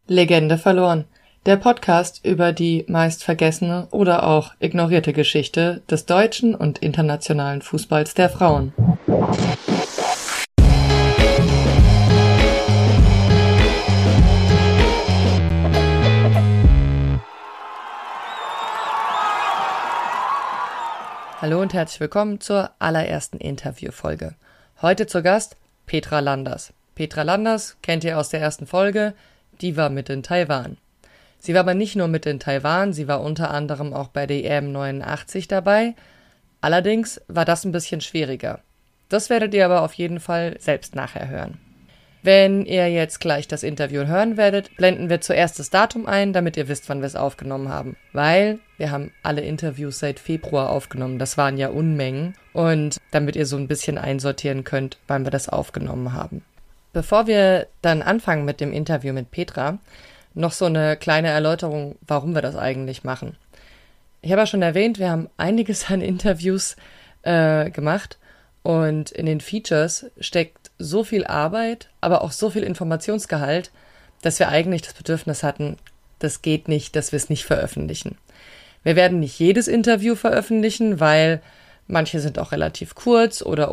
Legende verloren. Der Podcast über die meist vergessene oder auch ignorierte Geschichte des deutschen und internationalen Fußballs der Frauen. Hallo und herzlich willkommen zur allerersten Interviewfolge. Heute zu Gast Petra Landers. Petra Landers kennt ihr aus der ersten Folge, die war mit in Taiwan. Sie war aber nicht nur mit in Taiwan, sie war unter anderem auch bei der EM 89 dabei. Allerdings war das ein bisschen schwieriger. Das werdet ihr aber auf jeden Fall selbst nachher hören. Wenn ihr jetzt gleich das Interview hören werdet, blenden wir zuerst das Datum ein, damit ihr wisst, wann wir es aufgenommen haben. Weil wir haben alle Interviews seit Februar aufgenommen. Das waren ja Unmengen. Und damit ihr so ein bisschen einsortieren könnt, wann wir das aufgenommen haben. Bevor wir dann anfangen mit dem Interview mit Petra, noch so eine kleine Erläuterung, warum wir das eigentlich machen. Ich habe ja schon erwähnt, wir haben einiges an Interviews gemacht. Und in den Features steckt so viel Arbeit, aber auch so viel Informationsgehalt, dass wir eigentlich das Bedürfnis hatten, das geht nicht, dass wir es nicht veröffentlichen. Wir werden nicht jedes Interview veröffentlichen, weil manche sind auch relativ kurz oder,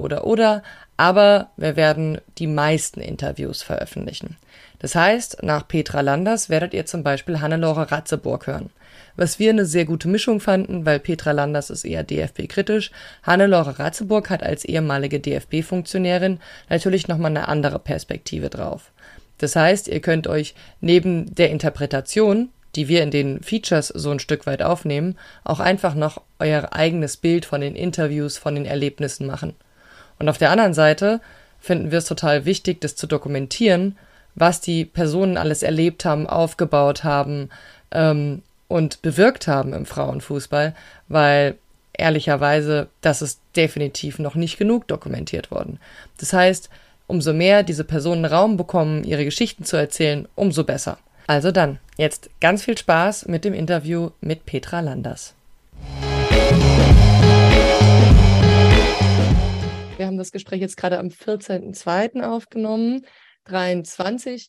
aber wir werden die meisten Interviews veröffentlichen. Das heißt, nach Petra Landers werdet ihr zum Beispiel Hannelore Ratzeburg hören. Was wir eine sehr gute Mischung fanden, weil Petra Landers ist eher DFB-kritisch. Hannelore Ratzeburg hat als ehemalige DFB-Funktionärin natürlich nochmal eine andere Perspektive drauf. Das heißt, ihr könnt euch neben der Interpretation, die wir in den Features so ein Stück weit aufnehmen, auch einfach noch euer eigenes Bild von den Interviews, von den Erlebnissen machen. Und auf der anderen Seite finden wir es total wichtig, das zu dokumentieren, was die Personen alles erlebt haben, aufgebaut haben, und bewirkt haben im Frauenfußball, weil ehrlicherweise, das ist definitiv noch nicht genug dokumentiert worden. Das heißt, umso mehr diese Personen Raum bekommen, ihre Geschichten zu erzählen, umso besser. Also dann, jetzt ganz viel Spaß mit dem Interview mit Petra Landers. Wir haben das Gespräch jetzt gerade am 14.02. aufgenommen, 23.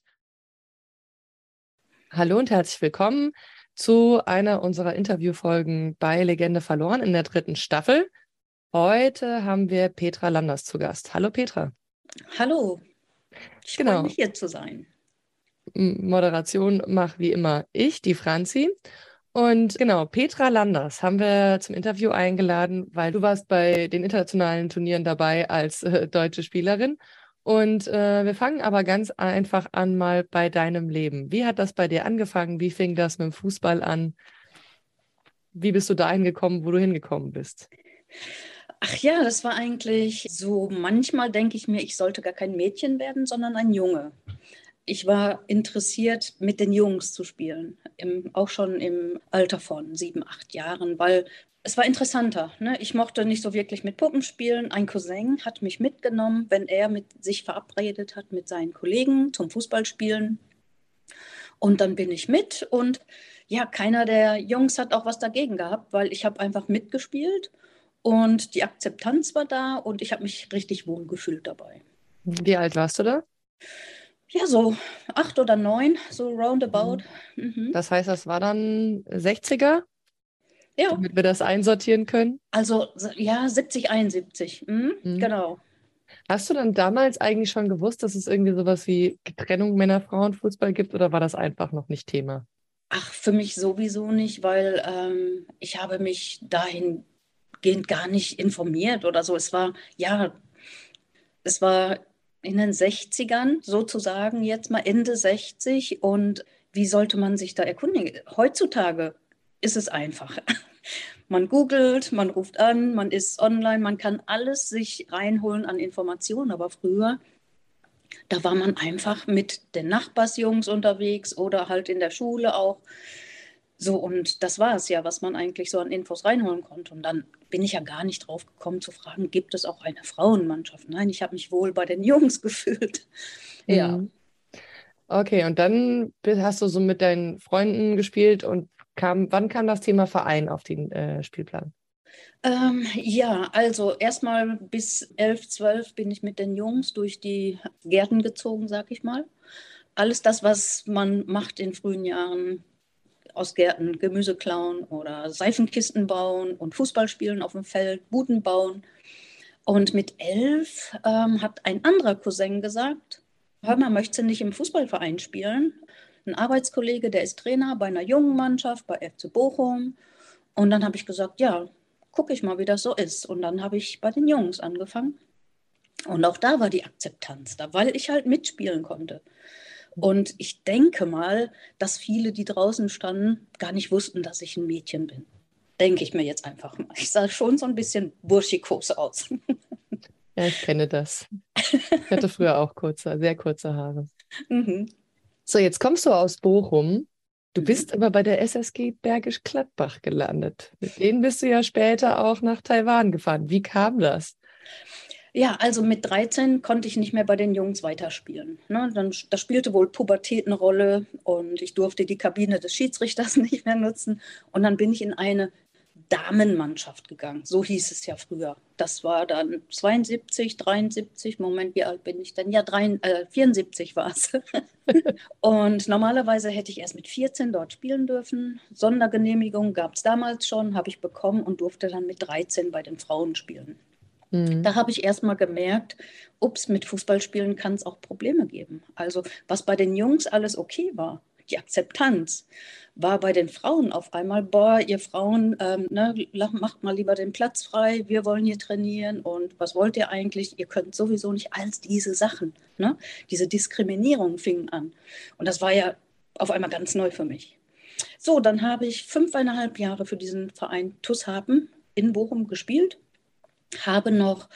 Hallo und herzlich willkommen zu einer unserer Interviewfolgen bei Legende verloren in der 3. Staffel. Heute haben wir Petra Landers zu Gast. Hallo Petra. Hallo, ich freue mich hier zu sein. Moderation mache wie immer ich, die Franzi. Und genau, Petra Landers haben wir zum Interview eingeladen, weil du warst bei den internationalen Turnieren dabei als deutsche Spielerin. Und wir fangen aber ganz einfach an mal bei deinem Leben. Wie hat das bei dir angefangen? Wie fing das mit dem Fußball an? Wie bist du dahin gekommen, wo du hingekommen bist? Ach ja, das war eigentlich so, manchmal denke ich mir, ich sollte gar kein Mädchen werden, sondern ein Junge. Ich war interessiert, mit den Jungs zu spielen, auch schon im Alter von 7, 8 Jahren, weil es war interessanter. Ne? Ich mochte nicht so wirklich mit Puppen spielen. Ein Cousin hat mich mitgenommen, wenn er mit sich verabredet hat mit seinen Kollegen zum Fußballspielen. Und dann bin ich mit und ja, keiner der Jungs hat auch was dagegen gehabt, weil ich habe einfach mitgespielt und die Akzeptanz war da und ich habe mich richtig wohl gefühlt dabei. Wie alt warst du da? Ja, so 8 oder 9, so roundabout. Das heißt, das war dann 60er, Ja, damit wir das einsortieren können? also ja, 70, 71. Mhm. Genau. Hast du dann damals eigentlich schon gewusst, dass es irgendwie sowas wie Trennung Männer-Frauen-Fußball gibt oder war das einfach noch nicht Thema? Ach, für mich sowieso nicht, weil ich habe mich dahingehend gar nicht informiert oder so. Es war in den 60ern, sozusagen jetzt mal Ende 60. Und wie sollte man sich da erkundigen? Heutzutage ist es einfach. Man googelt, man ruft an, man ist online, man kann alles sich reinholen an Informationen. Aber früher, da war man einfach mit den Nachbarsjungs unterwegs oder halt in der Schule auch. So, und das war es ja, was man eigentlich so an Infos reinholen konnte. Und dann bin ich ja gar nicht drauf gekommen zu fragen, gibt es auch eine Frauenmannschaft? Nein, ich habe mich wohl bei den Jungs gefühlt. Ja. Mhm. Okay, und dann hast du so mit deinen Freunden gespielt und wann kam das Thema Verein auf den Spielplan? Ja, also erstmal bis 11, 12 bin ich mit den Jungs durch die Gärten gezogen, sag ich mal. alles das, was man macht in frühen Jahren, aus Gärten Gemüse klauen oder Seifenkisten bauen und Fußball spielen auf dem Feld, Buden bauen. Und mit 11 hat ein anderer Cousin gesagt, hör mal, möchtest du nicht im Fußballverein spielen? Ein Arbeitskollege, der ist Trainer bei einer jungen Mannschaft, bei FC Bochum. Und dann habe ich gesagt, ja, gucke ich mal, wie das so ist. Und dann habe ich bei den Jungs angefangen. Und auch da war die Akzeptanz da, weil ich halt mitspielen konnte. Und ich denke mal, dass viele, die draußen standen, gar nicht wussten, dass ich ein Mädchen bin. Denke ich mir jetzt einfach mal. Ich sah schon so ein bisschen burschikos aus. Ja, ich kenne das. Ich hatte früher auch sehr kurze Haare. Mhm. So, jetzt kommst du aus Bochum. Du Mhm. bist aber bei der SSG Bergisch Gladbach gelandet. Mit denen bist du ja später auch nach Taiwan gefahren. Wie kam das? Ja, also mit 13 konnte ich nicht mehr bei den Jungs weiterspielen. Ne? Da spielte wohl Pubertät eine Rolle und ich durfte die Kabine des Schiedsrichters nicht mehr nutzen. Und dann bin ich in eine Damenmannschaft gegangen. So hieß es ja früher. Das war dann 72, 73. Moment, wie alt bin ich denn? Ja, 74 war es. Und normalerweise hätte ich erst mit 14 dort spielen dürfen. Sondergenehmigung gab es damals schon, habe ich bekommen und durfte dann mit 13 bei den Frauen spielen. Hm. Da habe ich erst mal gemerkt, ups, mit Fußballspielen kann es auch Probleme geben. Also was bei den Jungs alles okay war, die Akzeptanz, war bei den Frauen auf einmal, boah, ihr Frauen, ne, macht mal lieber den Platz frei, wir wollen hier trainieren und was wollt ihr eigentlich? Ihr könnt sowieso nicht all diese Sachen. Ne? Diese Diskriminierung fing an. Und das war ja auf einmal ganz neu für mich. So, dann habe ich 5,5 Jahre für diesen Verein TuS Harpen in Bochum gespielt, habe noch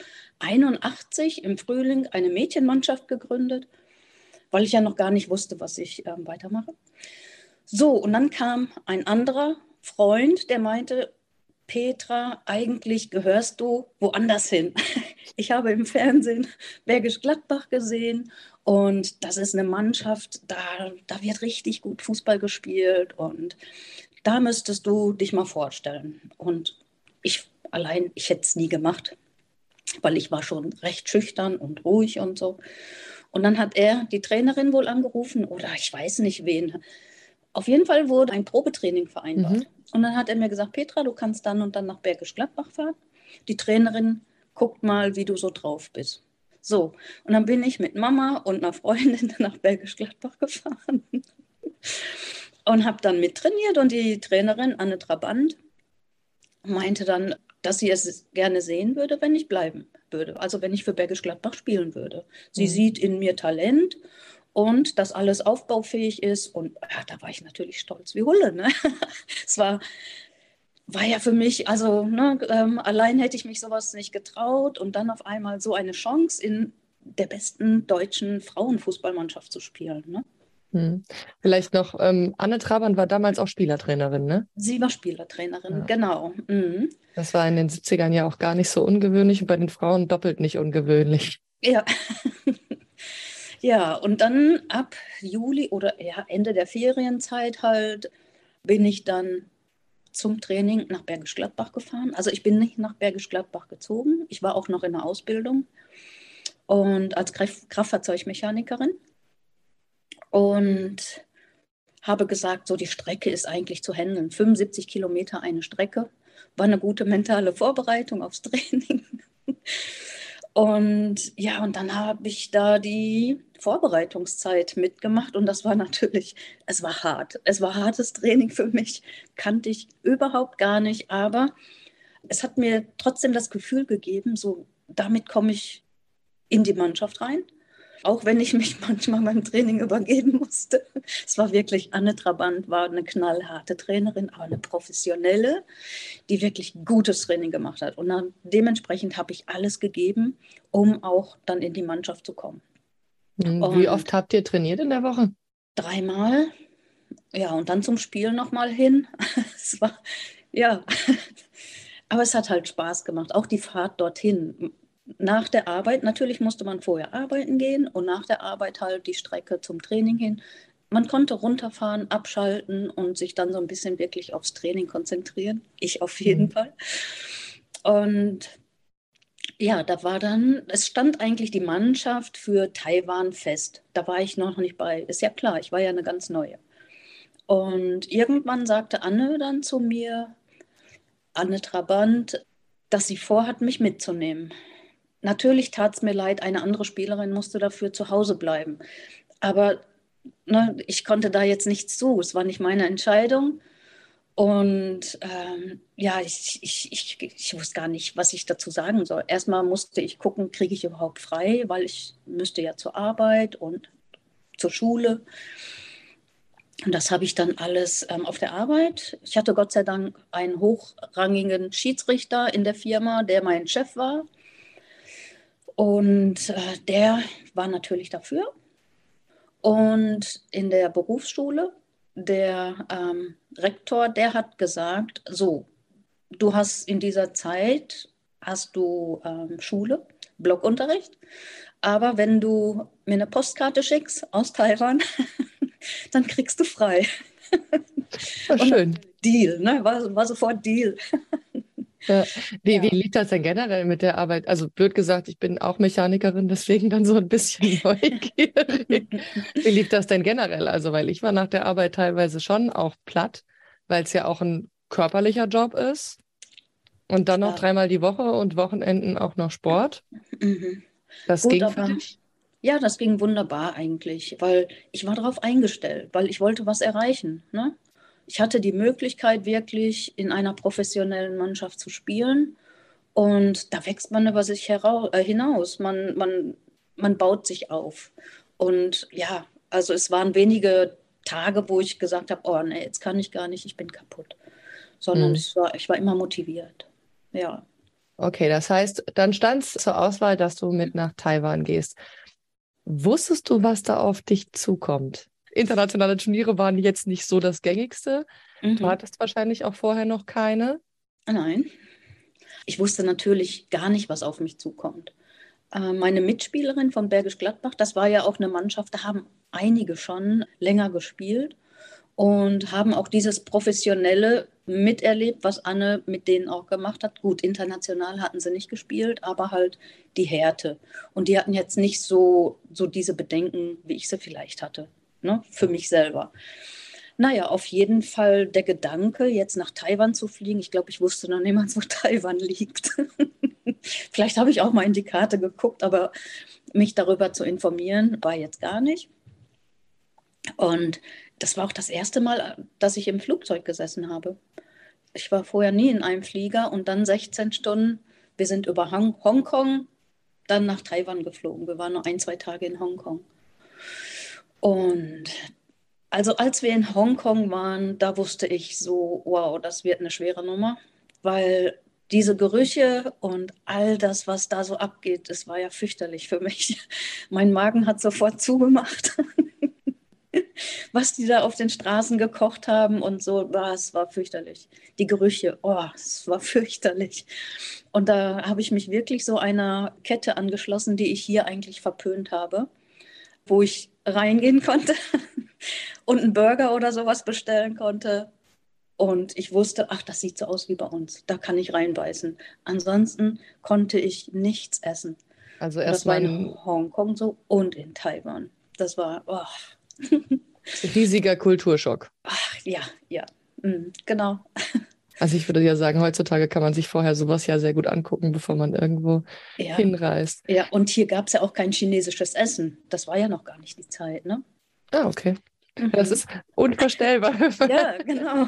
81 im Frühling eine Mädchenmannschaft gegründet, weil ich ja noch gar nicht wusste, was ich weitermache. So, und dann kam ein anderer Freund, der meinte, Petra, eigentlich gehörst du woanders hin. Ich habe im Fernsehen Bergisch Gladbach gesehen und das ist eine Mannschaft, da wird richtig gut Fußball gespielt und da müsstest du dich mal vorstellen. Und ich hätte es nie gemacht, weil ich war schon recht schüchtern und ruhig und so. Und dann hat er die Trainerin wohl angerufen oder ich weiß nicht wen. Auf jeden Fall wurde ein Probetraining Mhm. vereinbart. Und dann hat er mir gesagt, Petra, du kannst dann und dann nach Bergisch Gladbach fahren. Die Trainerin guckt mal, wie du so drauf bist. So, und dann bin ich mit Mama und einer Freundin nach Bergisch Gladbach gefahren und habe dann mittrainiert. Und die Trainerin, Anne Trabant, meinte dann, dass sie es gerne sehen würde, wenn ich bleiben würde. Also wenn ich für Bergisch Gladbach spielen würde. Sie Mhm. sieht in mir Talent und dass alles aufbaufähig ist. Und ja, da war ich natürlich stolz wie Hulle. Ne? Es war ja für mich, also ne, allein hätte ich mich sowas nicht getraut und dann auf einmal so eine Chance in der besten deutschen Frauenfußballmannschaft zu spielen. Ne? Hm. Vielleicht noch, Anne Trabant war damals auch Spielertrainerin, ne? Sie war Spielertrainerin, Ja. genau. Mhm. Das war in den 70ern ja auch gar nicht so ungewöhnlich und bei den Frauen doppelt nicht ungewöhnlich. Ja. Ja, und dann ab Juli oder ja, Ende der Ferienzeit halt bin ich dann zum Training nach Bergisch Gladbach gefahren. Also ich bin nicht nach Bergisch Gladbach gezogen. Ich war auch noch in der Ausbildung und als Kraftfahrzeugmechanikerin und habe gesagt, so die Strecke ist eigentlich zu handeln. 75 Kilometer eine Strecke. War eine gute mentale Vorbereitung aufs Training. Und ja, und dann habe ich da die Vorbereitungszeit mitgemacht und das war natürlich, es war hart. Es war hartes Training für mich, kannte ich überhaupt gar nicht, aber es hat mir trotzdem das Gefühl gegeben, so damit komme ich in die Mannschaft rein. Auch wenn ich mich manchmal beim Training übergeben musste. Es war wirklich, Anne Trabant war eine knallharte Trainerin, aber eine professionelle, die wirklich gutes Training gemacht hat. Und dann, dementsprechend habe ich alles gegeben, um auch dann in die Mannschaft zu kommen. Hm. Wie oft Und habt ihr trainiert in der Woche? dreimal, ja, und dann zum Spiel nochmal hin. Es war, ja, aber es hat halt Spaß gemacht, auch die Fahrt dorthin. Nach der Arbeit, natürlich musste man vorher arbeiten gehen und nach der Arbeit halt die Strecke zum Training hin. Man konnte runterfahren, abschalten und sich dann so ein bisschen wirklich aufs Training konzentrieren. Ich auf jeden Hm. Fall. Und Ja, es stand eigentlich die Mannschaft für Taiwan fest. Da war ich noch nicht bei. Ist ja klar, ich war ja eine ganz neue. Und irgendwann sagte Anne dann zu mir, Anne Trabant, dass sie vorhat, mich mitzunehmen. Natürlich tat es mir leid, eine andere Spielerin musste dafür zu Hause bleiben. Aber ne, ich konnte da jetzt nichts zu. Es war nicht meine Entscheidung. Und ja, ich wusste gar nicht, was ich dazu sagen soll. Erstmal musste ich gucken, kriege ich überhaupt frei, weil ich müsste ja zur Arbeit und zur Schule. Und das habe ich dann alles auf der Arbeit. Ich hatte Gott sei Dank einen hochrangigen Schiedsrichter in der Firma, der mein Chef war. Und der war natürlich dafür. Und in der Berufsschule, der Rektor, der hat gesagt, so, du hast in dieser Zeit, hast du Schule, Blockunterricht, aber wenn du mir eine Postkarte schickst aus Taiwan, dann kriegst du frei. War Und schön. Deal, ne? War sofort Deal. Ja. Wie Ja. lief das denn generell mit der Arbeit? Also blöd gesagt, ich bin auch Mechanikerin, deswegen dann so ein bisschen neugierig. Wie lief das denn generell? Also, weil ich war nach der Arbeit teilweise schon auch platt, weil es ja auch ein körperlicher Job ist und dann noch Klar. dreimal die Woche und Wochenenden auch noch Sport. Mhm. Das Gut, ging für aber dich? ja, das ging wunderbar eigentlich, weil ich war darauf eingestellt, weil ich wollte was erreichen. Ne? Ich hatte die Möglichkeit, wirklich in einer professionellen Mannschaft zu spielen. Und da wächst man über sich hinaus. Man baut sich auf. Und ja, also es waren wenige Tage, wo ich gesagt habe, oh nee, jetzt kann ich gar nicht, ich bin kaputt. Sondern Hm. ich war immer motiviert. Ja. Okay, das heißt, dann stand es zur Auswahl, dass du mit nach Taiwan gehst. Wusstest du, was da auf dich zukommt? Internationale Turniere waren jetzt nicht so das Gängigste. Du Mhm. hattest wahrscheinlich auch vorher noch keine. Nein, ich wusste natürlich gar nicht, was auf mich zukommt. Meine Mitspielerin von Bergisch Gladbach, das war ja auch eine Mannschaft, da haben einige schon länger gespielt und haben auch dieses Professionelle miterlebt, was Anne mit denen auch gemacht hat. Gut, international hatten sie nicht gespielt, aber halt die Härte. Und die hatten jetzt nicht so diese Bedenken, wie ich sie vielleicht hatte, ne, für mich selber. Naja, auf jeden Fall der Gedanke, jetzt nach Taiwan zu fliegen. Ich glaube, ich wusste noch niemals, wo Taiwan liegt. Vielleicht habe ich auch mal in die Karte geguckt, aber mich darüber zu informieren, war jetzt gar nicht. Und das war auch das erste Mal, dass ich im Flugzeug gesessen habe. Ich war vorher nie in einem Flieger und dann 16 Stunden. Wir sind über Hongkong, dann nach Taiwan geflogen. Wir waren nur ein, zwei Tage in Hongkong. Und also als wir in Hongkong waren, da wusste ich so, wow, das wird eine schwere Nummer, weil diese Gerüche und all das, was da so abgeht, das war ja fürchterlich für mich. Mein Magen hat sofort zugemacht, was die da auf den Straßen gekocht haben und so, es war fürchterlich. Die Gerüche, oh, es war fürchterlich. Und da habe ich mich wirklich so einer Kette angeschlossen, die ich hier eigentlich verpönt habe, wo ich reingehen konnte und einen Burger oder sowas bestellen konnte. Und ich wusste, ach, das sieht so aus wie bei uns. Da kann ich reinbeißen. Ansonsten konnte ich nichts essen. Also Und das war erstmal in ein Hongkong so und in Taiwan. Das war, riesiger Kulturschock. ach, ja, ja, genau. Also ich würde ja sagen, heutzutage kann man sich vorher sowas ja sehr gut angucken, bevor man irgendwo Ja, hinreist. ja. Und hier gab es ja auch kein chinesisches Essen. Das war ja noch gar nicht die Zeit, ne? Ah, okay. Das Mhm. ist unvorstellbar. Ja, genau.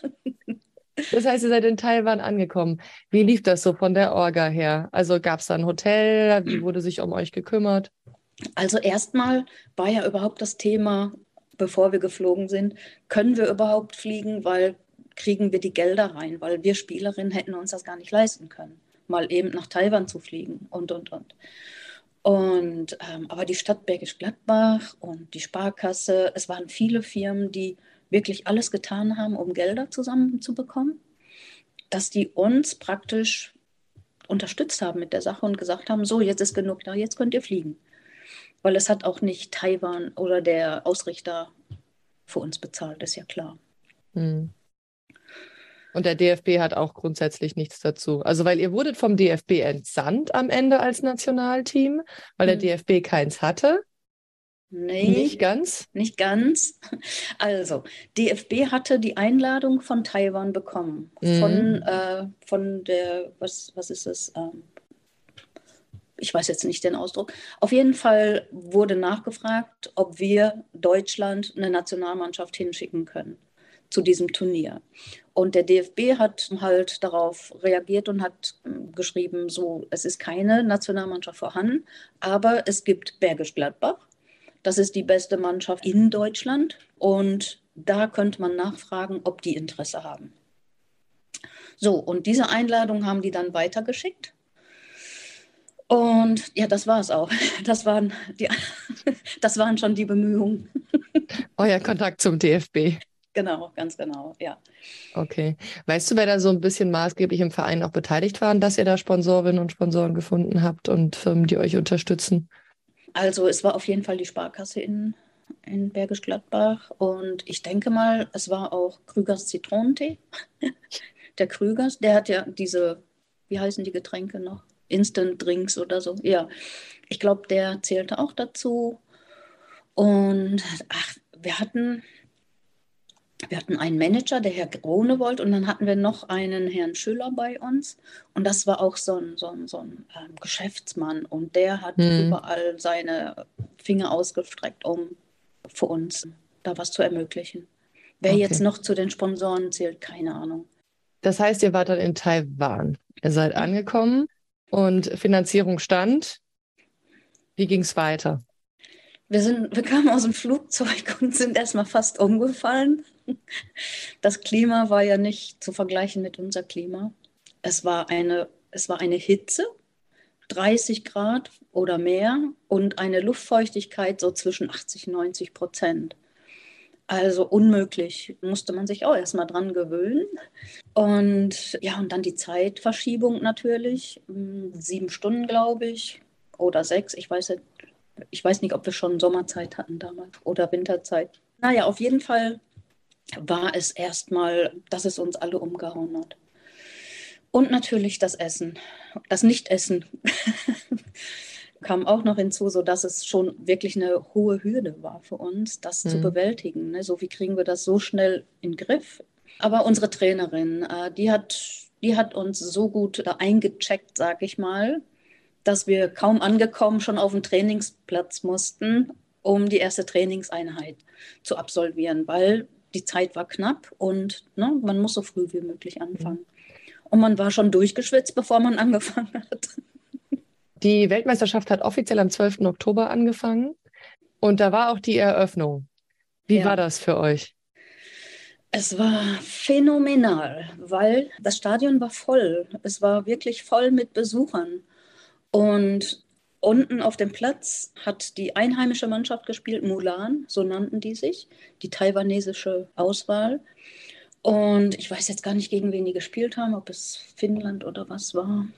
Das heißt, ihr seid in Taiwan angekommen. Wie lief das so von der Orga her? Also gab es da ein Hotel? Wie wurde sich um euch gekümmert? Also erstmal war ja überhaupt das Thema, bevor wir geflogen sind, können wir überhaupt fliegen, weil kriegen wir die Gelder rein, weil wir Spielerinnen hätten uns das gar nicht leisten können, mal eben nach Taiwan zu fliegen und. Und aber die Stadt Bergisch Gladbach und die Sparkasse, es waren viele Firmen, die wirklich alles getan haben, um Gelder zusammenzubekommen, dass die uns praktisch unterstützt haben mit der Sache und gesagt haben, so, jetzt ist genug da, jetzt könnt ihr fliegen. Weil es hat auch nicht Taiwan oder der Ausrichter für uns bezahlt, ist ja klar. Hm. Und der DFB hat auch grundsätzlich nichts dazu. Also, weil ihr wurdet vom DFB entsandt am Ende als Nationalteam, weil der Hm. DFB keins hatte. Nicht Nee, ganz. nicht ganz. Also, DFB hatte die Einladung von Taiwan bekommen. Mhm. Von der, was ist es? Ich weiß jetzt nicht den Ausdruck. Auf jeden Fall wurde nachgefragt, ob wir Deutschland eine Nationalmannschaft hinschicken können zu diesem Turnier. Und der DFB hat halt darauf reagiert und hat geschrieben, so, es ist keine Nationalmannschaft vorhanden, aber es gibt Bergisch Gladbach. Das ist die beste Mannschaft in Deutschland und da könnte man nachfragen, ob die Interesse haben. So, und diese Einladung haben die dann weitergeschickt. Und ja, das war es auch. Das waren, die, das waren schon die Bemühungen. Euer Kontakt zum DFB. Genau, ganz genau, ja. Okay. Weißt du, wer da so ein bisschen maßgeblich im Verein auch beteiligt waren, dass ihr da Sponsorinnen und Sponsoren gefunden habt und Firmen, die euch unterstützen? Also es war auf jeden Fall die Sparkasse in Bergisch Gladbach und ich denke mal, es war auch Krügers Zitronentee. Der Krügers, der hat ja diese, wie heißen die Getränke noch? Instant Drinks oder so. Ja, ich glaube, der zählte auch dazu. Und ach, wir hatten einen Manager, der Herr Gronewold, und dann hatten wir noch einen Herrn Schüller bei uns. Und das war auch so ein Geschäftsmann. Und der hat Hm, überall seine Finger ausgestreckt, um für uns da was zu ermöglichen. Wer jetzt okay. noch zu den Sponsoren zählt, keine Ahnung. Das heißt, ihr wart dann in Taiwan. Ihr seid angekommen und Finanzierung stand. Wie ging es weiter? Wir kamen aus dem Flugzeug und sind erstmal fast umgefallen. Das Klima war ja nicht zu vergleichen mit unser Klima. Es war eine Hitze, 30 Grad oder mehr und eine Luftfeuchtigkeit so zwischen 80 und 90%. Also unmöglich, musste man sich auch erstmal dran gewöhnen. Und ja, und dann die Zeitverschiebung natürlich. 7 Stunden, glaube ich, oder 6. Ich weiß nicht, ob wir schon Sommerzeit hatten damals oder Winterzeit. Naja, auf jeden Fall war es erstmal, dass es uns alle umgehauen hat. Und natürlich das Essen, das Nichtessen kam auch noch hinzu, sodass es schon wirklich eine hohe Hürde war für uns, das zu Hm. bewältigen. Ne? So, wie kriegen wir das so schnell in den Griff? Aber unsere Trainerin, die hat uns so gut da eingecheckt, sag ich mal, dass wir kaum angekommen schon auf den Trainingsplatz mussten, um die erste Trainingseinheit zu absolvieren, weil die Zeit war knapp und ne, man muss so früh wie möglich anfangen. Und man war schon durchgeschwitzt, bevor man angefangen hat. Die Weltmeisterschaft hat offiziell am 12. Oktober angefangen und da war auch die Eröffnung. Wie war Ja, das für euch? es war phänomenal, weil das Stadion war voll. Es war wirklich voll mit Besuchern. Und unten auf dem Platz hat die einheimische Mannschaft gespielt, Mulan, so nannten die sich, die taiwanesische Auswahl. Und ich weiß jetzt gar nicht, gegen wen die gespielt haben, ob es Finnland oder was war.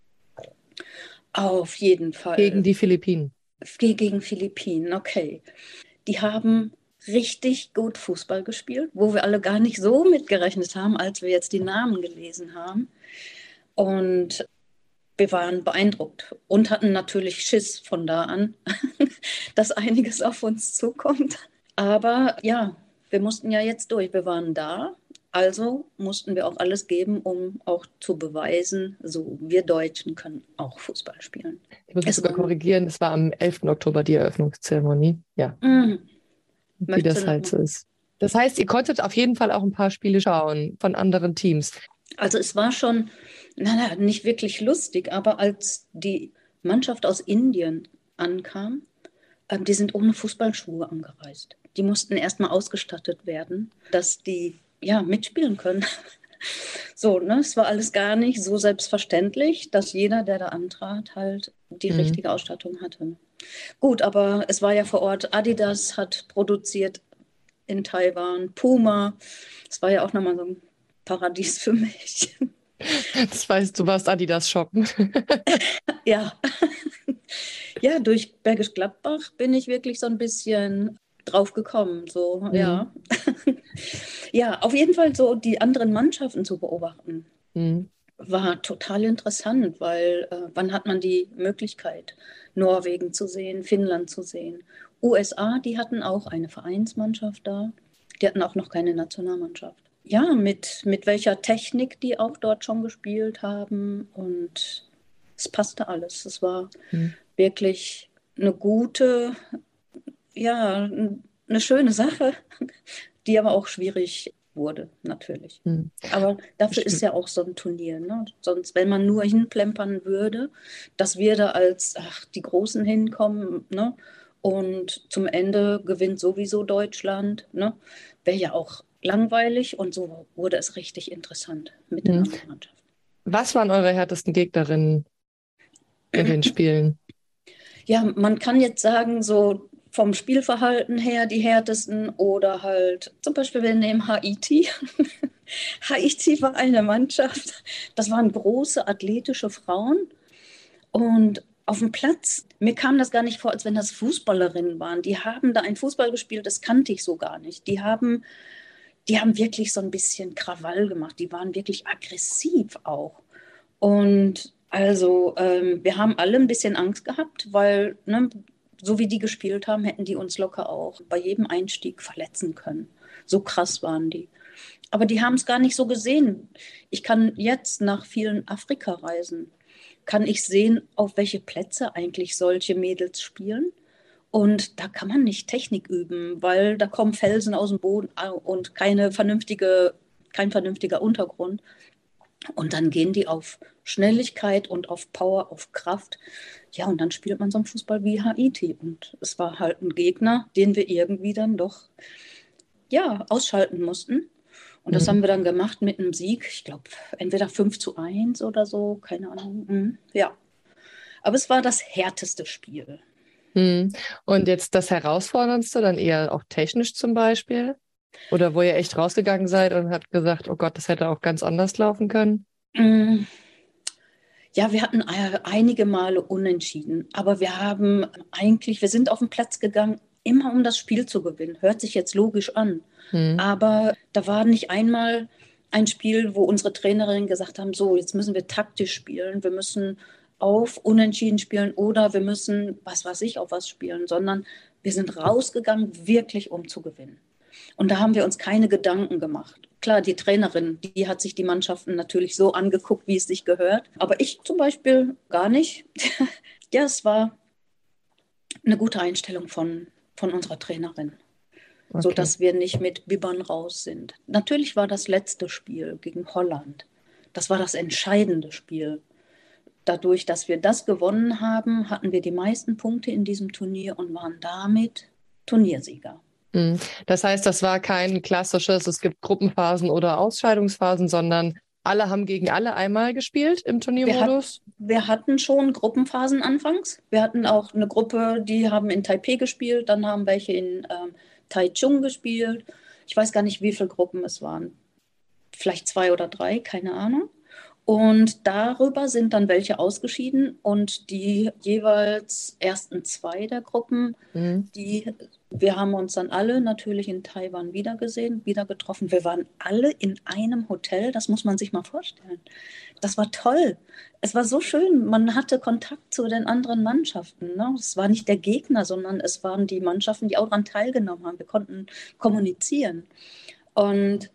Auf jeden Gegen Fall die Philippinen. gegen Philippinen, okay. Die haben richtig gut Fußball gespielt, wo wir alle gar nicht so mitgerechnet haben, als wir jetzt die Namen gelesen haben. Und wir waren beeindruckt und hatten natürlich Schiss von da an, dass einiges auf uns zukommt. Aber ja, wir mussten ja jetzt durch. Wir waren da, also mussten wir auch alles geben, um auch zu beweisen, so wir Deutschen können auch Fußball spielen. Ich muss mich Es sogar war, korrigieren, es war am 11. Oktober die Eröffnungszeremonie. Ja, mm, wie möchtest du das halt nochmal? so ist. Das heißt, ihr konntet auf jeden Fall auch ein paar Spiele schauen von anderen Teams. Also es war schon, nicht wirklich lustig, aber als die Mannschaft aus Indien ankam, die sind ohne Fußballschuhe angereist. Die mussten erstmal ausgestattet werden, dass die ja mitspielen können. So, ne, es war alles gar nicht so selbstverständlich, dass jeder, der da antrat, halt die Mhm. richtige Ausstattung hatte. Gut, aber es war ja vor Ort, Adidas hat produziert in Taiwan, Puma. Es war ja auch nochmal so ein Paradies für mich. Das weißt du, warst Adidas shoppen. Ja, ja, durch Bergisch Gladbach bin ich wirklich so ein bisschen drauf gekommen. So, Mhm. ja. Ja, auf jeden Fall so die anderen Mannschaften zu beobachten, Mhm. war total interessant, weil wann hat man die Möglichkeit, Norwegen zu sehen, Finnland zu sehen? USA, die hatten auch eine Vereinsmannschaft da. Die hatten auch noch keine Nationalmannschaft. Ja, mit welcher Technik die auch dort schon gespielt haben. Und es passte alles. Es war Mhm. wirklich eine gute, ja, eine schöne Sache, die aber auch schwierig wurde, natürlich. Mhm. Aber dafür ist Sch- ja auch so ein Turnier. Ne? Sonst, wenn man nur hinplempern würde, dass wir da als die Großen hinkommen, ne? Und zum Ende gewinnt sowieso Deutschland, ne? Wäre ja auch langweilig und so wurde es richtig interessant mit den Mhm. anderen Mannschaften. Was waren eure härtesten Gegnerinnen in den Spielen? Ja, man kann jetzt sagen, so vom Spielverhalten her die härtesten oder halt zum Beispiel, wir nehmen Haiti. Haiti war eine Mannschaft, das waren große athletische Frauen und auf dem Platz, mir kam das gar nicht vor, als wenn das Fußballerinnen waren. Die haben da ein Fußball gespielt, das kannte ich so gar nicht. Die haben wirklich so ein bisschen Krawall gemacht. Die waren wirklich aggressiv auch. Und also wir haben alle ein bisschen Angst gehabt, weil ne, so wie die gespielt haben, hätten die uns locker auch bei jedem Einstieg verletzen können. So krass waren die. Aber die haben es gar nicht so gesehen. Ich kann jetzt nach vielen Afrika-Reisen, kann ich sehen, auf welche Plätze eigentlich solche Mädels spielen. Und da kann man nicht Technik üben, weil da kommen Felsen aus dem Boden und kein vernünftiger Untergrund. Und dann gehen die auf Schnelligkeit und auf Power, auf Kraft. Ja, und dann spielt man so einen Fußball wie Haiti. Und es war halt ein Gegner, den wir irgendwie dann doch, ja, ausschalten mussten. Und das haben Mhm. wir dann gemacht mit einem Sieg. Ich glaube, entweder 5:1 oder so, keine Ahnung. Ja, aber es war das härteste Spiel. Mhm. Und jetzt das Herausforderndste, dann eher auch technisch zum Beispiel? Oder wo ihr echt rausgegangen seid und habt gesagt, oh Gott, das hätte auch ganz anders laufen können? Mm, Ja, wir hatten einige Male unentschieden, aber wir sind auf den Platz gegangen, immer um das Spiel zu gewinnen. Hört sich jetzt logisch an, Mhm. aber da war nicht einmal ein Spiel, wo unsere Trainerinnen gesagt haben, so, jetzt müssen wir taktisch spielen, wir müssen auf Unentschieden spielen oder wir müssen, was weiß ich, auf was spielen, sondern wir sind rausgegangen, wirklich um zu gewinnen. Und da haben wir uns keine Gedanken gemacht. Klar, die Trainerin, die hat sich die Mannschaften natürlich so angeguckt, wie es sich gehört. Aber ich zum Beispiel gar nicht. Ja, es war eine gute Einstellung von unserer Trainerin, Okay. sodass wir nicht mit Bibbern raus sind. Natürlich war das letzte Spiel gegen Holland. Das war das entscheidende Spiel. Dadurch, dass wir das gewonnen haben, hatten wir die meisten Punkte in diesem Turnier und waren damit Turniersieger. Mhm. Das heißt, das war kein klassisches, es gibt Gruppenphasen oder Ausscheidungsphasen, sondern alle haben gegen alle einmal gespielt im Wir, hat, Turniermodus. wir hatten schon Gruppenphasen anfangs. Wir hatten auch eine Gruppe, die haben in Taipei gespielt, dann haben welche in Taichung gespielt. Ich weiß gar nicht, wie viele Gruppen es waren. Vielleicht zwei oder drei, keine Ahnung. Und darüber sind dann welche ausgeschieden und die jeweils ersten zwei der Gruppen, Mhm. wir haben uns dann alle natürlich in Taiwan wiedergesehen, wieder getroffen. Wir waren alle in einem Hotel, das muss man sich mal vorstellen. Das war toll. Es war so schön. Man hatte Kontakt zu den anderen Mannschaften. Ne? Es war nicht der Gegner, sondern es waren die Mannschaften, die auch daran teilgenommen haben. Wir konnten kommunizieren. Und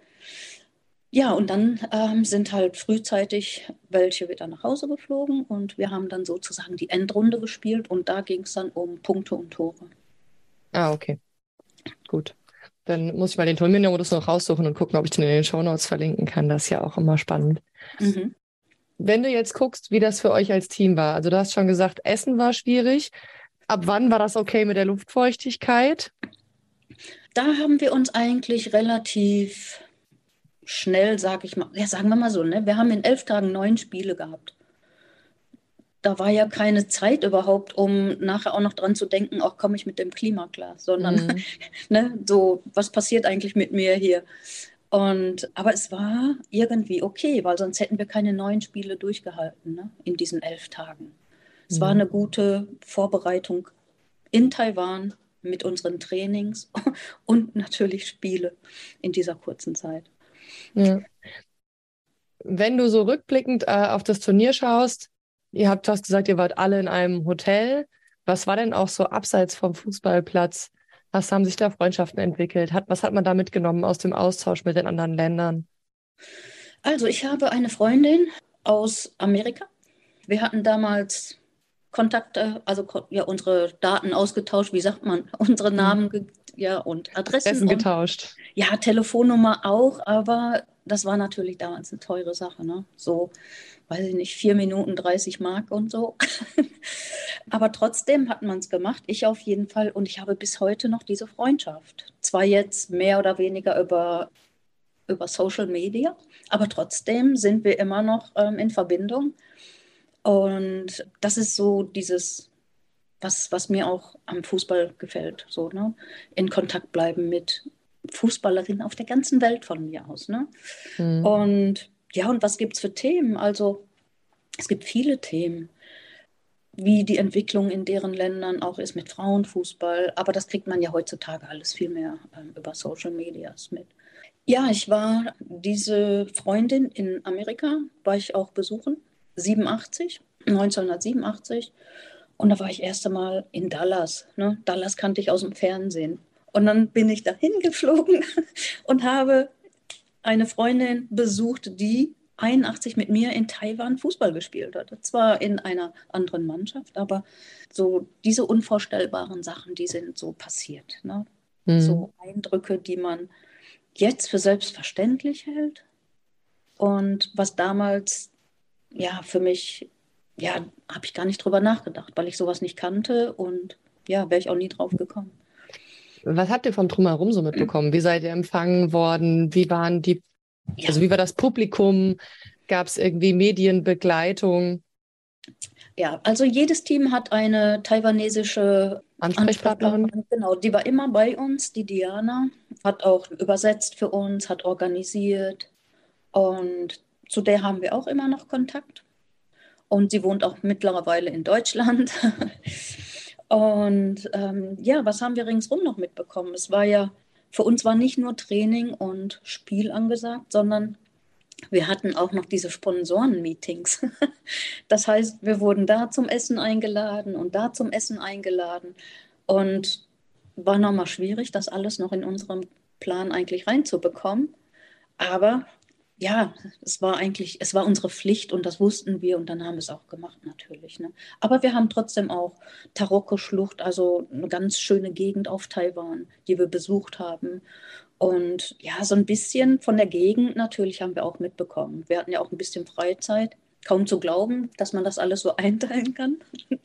ja, und dann sind halt frühzeitig welche wieder nach Hause geflogen und wir haben dann sozusagen die Endrunde gespielt und da ging es dann um Punkte und Tore. Ah, okay, gut. Dann muss ich mal den Turniermodus noch raussuchen und gucken, ob ich den in den Shownotes verlinken kann. Das ist ja auch immer spannend. Mhm. Wenn du jetzt guckst, wie das für euch als Team war, also du hast schon gesagt, Essen war schwierig. Ab wann war das okay mit der Luftfeuchtigkeit? Da haben wir uns eigentlich relativ schnell, sag ich mal, ja, sagen wir mal so, ne? Wir haben in 11 Tagen 9 Spiele gehabt. Da war ja keine Zeit überhaupt, um nachher auch noch dran zu denken, auch komme ich mit dem Klima klar, sondern Mhm. ne, so, was passiert eigentlich mit mir hier? Aber es war irgendwie okay, weil sonst hätten wir keine 9 Spiele durchgehalten, ne, in diesen 11 Tagen. Es war Mhm. eine gute Vorbereitung in Taiwan. mit unseren Trainings und natürlich Spiele in dieser kurzen Zeit. Ja. Wenn du so rückblickend auf das Turnier schaust, du hast gesagt, ihr wart alle in einem Hotel. Was war denn auch so abseits vom Fußballplatz? Was haben sich da Freundschaften entwickelt? Was hat man da mitgenommen aus dem Austausch mit den anderen Ländern? Also ich habe eine Freundin aus Amerika. Wir hatten damals Kontakte, also ja, unsere Daten ausgetauscht, wie sagt man, unsere Hm. Namen ja, und Adressen Essen und getauscht. ja, Telefonnummer auch, aber das war natürlich damals eine teure Sache, ne? So, weiß ich nicht, 4 Minuten 30 Mark und so. Aber trotzdem hat man es gemacht, ich auf jeden Fall. Und ich habe bis heute noch diese Freundschaft. Zwar jetzt mehr oder weniger über Social Media, aber trotzdem sind wir immer noch in Verbindung. Und das ist so dieses, was mir auch am Fußball gefällt, so, ne? In Kontakt bleiben mit Fußballerinnen auf der ganzen Welt von mir aus, ne? Hm. Und ja, und was gibt es für Themen? Also es gibt viele Themen, wie die Entwicklung in deren Ländern auch ist mit Frauenfußball, aber das kriegt man ja heutzutage alles viel mehr über Social Medias mit. Ja, ich war diese Freundin in Amerika, war ich auch besuchen, 1987. Und da war ich erst einmal in Dallas. Ne? Dallas kannte ich aus dem Fernsehen. Und dann bin ich dahin geflogen und habe eine Freundin besucht, die 81 mit mir in Taiwan Fußball gespielt hat. Zwar in einer anderen Mannschaft, aber so diese unvorstellbaren Sachen, die sind so passiert. Ne? Hm. So Eindrücke, die man jetzt für selbstverständlich hält und was damals, ja, für mich, ja, habe ich gar nicht drüber nachgedacht, weil ich sowas nicht kannte und ja, wäre ich auch nie drauf gekommen. Was habt ihr vom Drumherum so mitbekommen? Wie seid ihr empfangen worden? Ja, Wie war das Publikum? Gab es irgendwie Medienbegleitung? ja, also jedes Team hat eine taiwanesische Ansprechpartnerin? Ansprechpartnerin, genau, die war immer bei uns, die Diana, hat auch übersetzt für uns, hat organisiert und zu der haben wir auch immer noch Kontakt. Und sie wohnt auch mittlerweile in Deutschland. Und ja, was haben wir ringsrum noch mitbekommen? Es war ja, für uns war nicht nur Training und Spiel angesagt, sondern wir hatten auch noch diese Sponsoren-Meetings. Das heißt, wir wurden da zum Essen eingeladen und da zum Essen eingeladen. Und war nochmal schwierig, das alles noch in unserem Plan eigentlich reinzubekommen. Aber ja, es war unsere Pflicht und das wussten wir und dann haben wir es auch gemacht natürlich. Ne? Aber wir haben trotzdem auch Taroko-Schlucht, also eine ganz schöne Gegend auf Taiwan, die wir besucht haben. Und ja, so ein bisschen von der Gegend natürlich haben wir auch mitbekommen. Wir hatten ja auch ein bisschen Freizeit. Kaum zu glauben, dass man das alles so einteilen kann.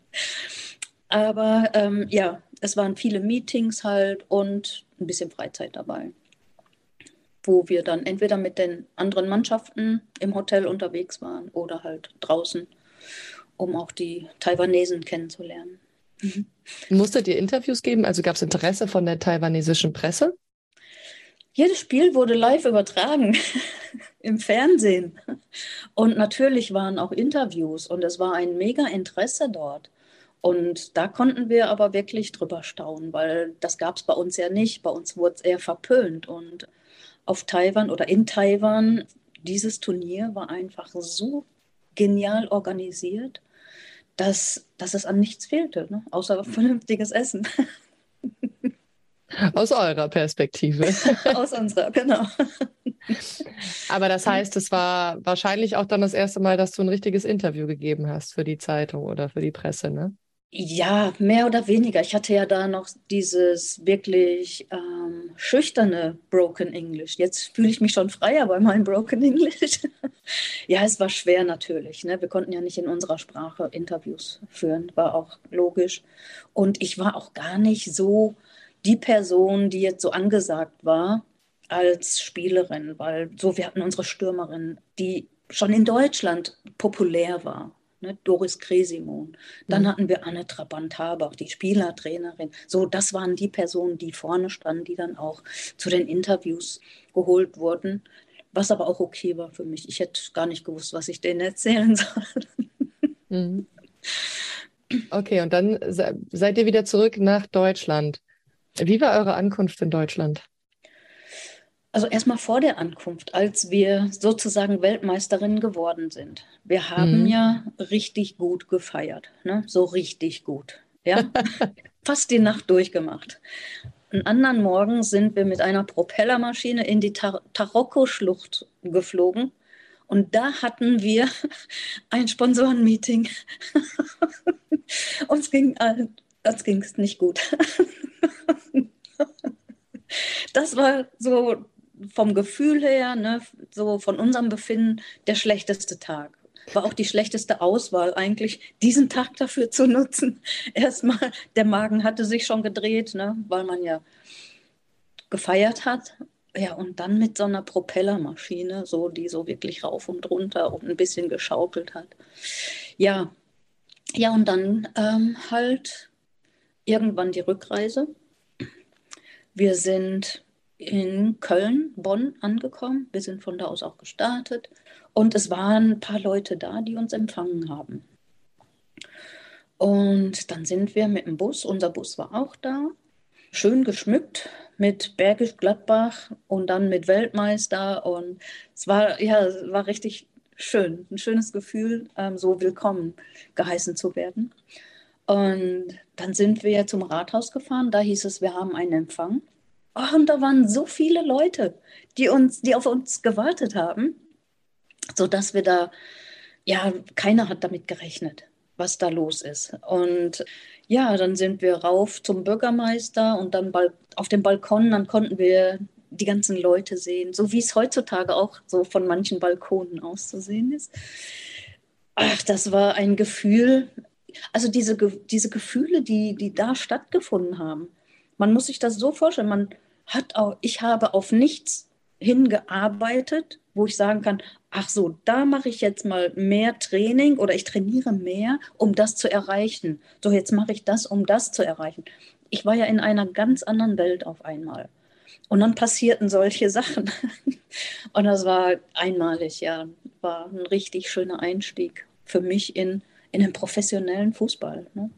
Aber ja, es waren viele Meetings halt und ein bisschen Freizeit dabei, wo wir dann entweder mit den anderen Mannschaften im Hotel unterwegs waren oder halt draußen, um auch die Taiwanesen kennenzulernen. Musstet ihr Interviews geben? Also gab es Interesse von der taiwanesischen Presse? Jedes Spiel wurde live übertragen im Fernsehen. Und natürlich waren auch Interviews und es war ein mega Interesse dort. Und da konnten wir aber wirklich drüber staunen, weil das gab es bei uns ja nicht. Bei uns wurde es eher verpönt. Und auf Taiwan oder in Taiwan, dieses Turnier war einfach so genial organisiert, dass es an nichts fehlte, ne? Außer vernünftiges Essen. Aus eurer Perspektive. Aus unserer, genau. Aber das heißt, es war wahrscheinlich auch dann das erste Mal, dass du ein richtiges Interview gegeben hast für die Zeitung oder für die Presse, ne? Ja, mehr oder weniger. Ich hatte ja da noch dieses wirklich schüchterne Broken English. Jetzt fühle ich mich schon freier bei meinem Broken English. Ja, es war schwer natürlich. Ne? Wir konnten ja nicht in unserer Sprache Interviews führen, war auch logisch. Und ich war auch gar nicht so die Person, die jetzt so angesagt war als Spielerin, weil so, wir hatten unsere Stürmerin, die schon in Deutschland populär war. Ne, Doris Kresimon. Dann Hm. hatten wir Anne Trabant-Habach, die Spielertrainerin. So, das waren die Personen, die vorne standen, die dann auch zu den Interviews geholt wurden. Was aber auch okay war für mich. Ich hätte gar nicht gewusst, was ich denen erzählen soll. Mhm. Okay, und dann seid ihr wieder zurück nach Deutschland. Wie war eure Ankunft in Deutschland? Also erstmal vor der Ankunft, als wir sozusagen Weltmeisterinnen geworden sind. Wir haben Mhm. ja richtig gut gefeiert, ne? So richtig gut. Ja, fast die Nacht durchgemacht. Einen anderen Morgen sind wir mit einer Propellermaschine in die Taroko-Schlucht geflogen. Und da hatten wir ein Sponsorenmeeting. Uns ging es nicht gut. Das war so vom Gefühl her, ne, so von unserem Befinden, der schlechteste Tag. War auch die schlechteste Auswahl eigentlich, diesen Tag dafür zu nutzen. Erstmal, der Magen hatte sich schon gedreht, ne, weil man ja gefeiert hat. Ja, und dann mit so einer Propellermaschine, so, die so wirklich rauf und runter und ein bisschen geschaukelt hat. Ja, ja, und dann halt irgendwann die Rückreise. Wir sind in Köln, Bonn angekommen. Wir sind von da aus auch gestartet. Und es waren ein paar Leute da, die uns empfangen haben. Und dann sind wir mit dem Bus, unser Bus war auch da, schön geschmückt mit Bergisch Gladbach und dann mit Weltmeister. Und es war richtig schön, ein schönes Gefühl, so willkommen geheißen zu werden. Und dann sind wir zum Rathaus gefahren. Da hieß es, wir haben einen Empfang. Oh, und da waren so viele Leute, die auf uns gewartet haben, sodass wir da, ja, keiner hat damit gerechnet, was da los ist. Und ja, dann sind wir rauf zum Bürgermeister und dann auf dem Balkon, dann konnten wir die ganzen Leute sehen, so wie es heutzutage auch so von manchen Balkonen auszusehen ist. Ach, das war ein Gefühl, also diese Gefühle, die da stattgefunden haben. Man muss sich das so vorstellen, ich habe auf nichts hingearbeitet, wo ich sagen kann, ach so, da mache ich jetzt mal mehr Training oder ich trainiere mehr, um das zu erreichen. So, jetzt mache ich das, um das zu erreichen. Ich war ja in einer ganz anderen Welt auf einmal. Und dann passierten solche Sachen. Und das war einmalig, ja, war ein richtig schöner Einstieg für mich in den professionellen Fußball. Ne?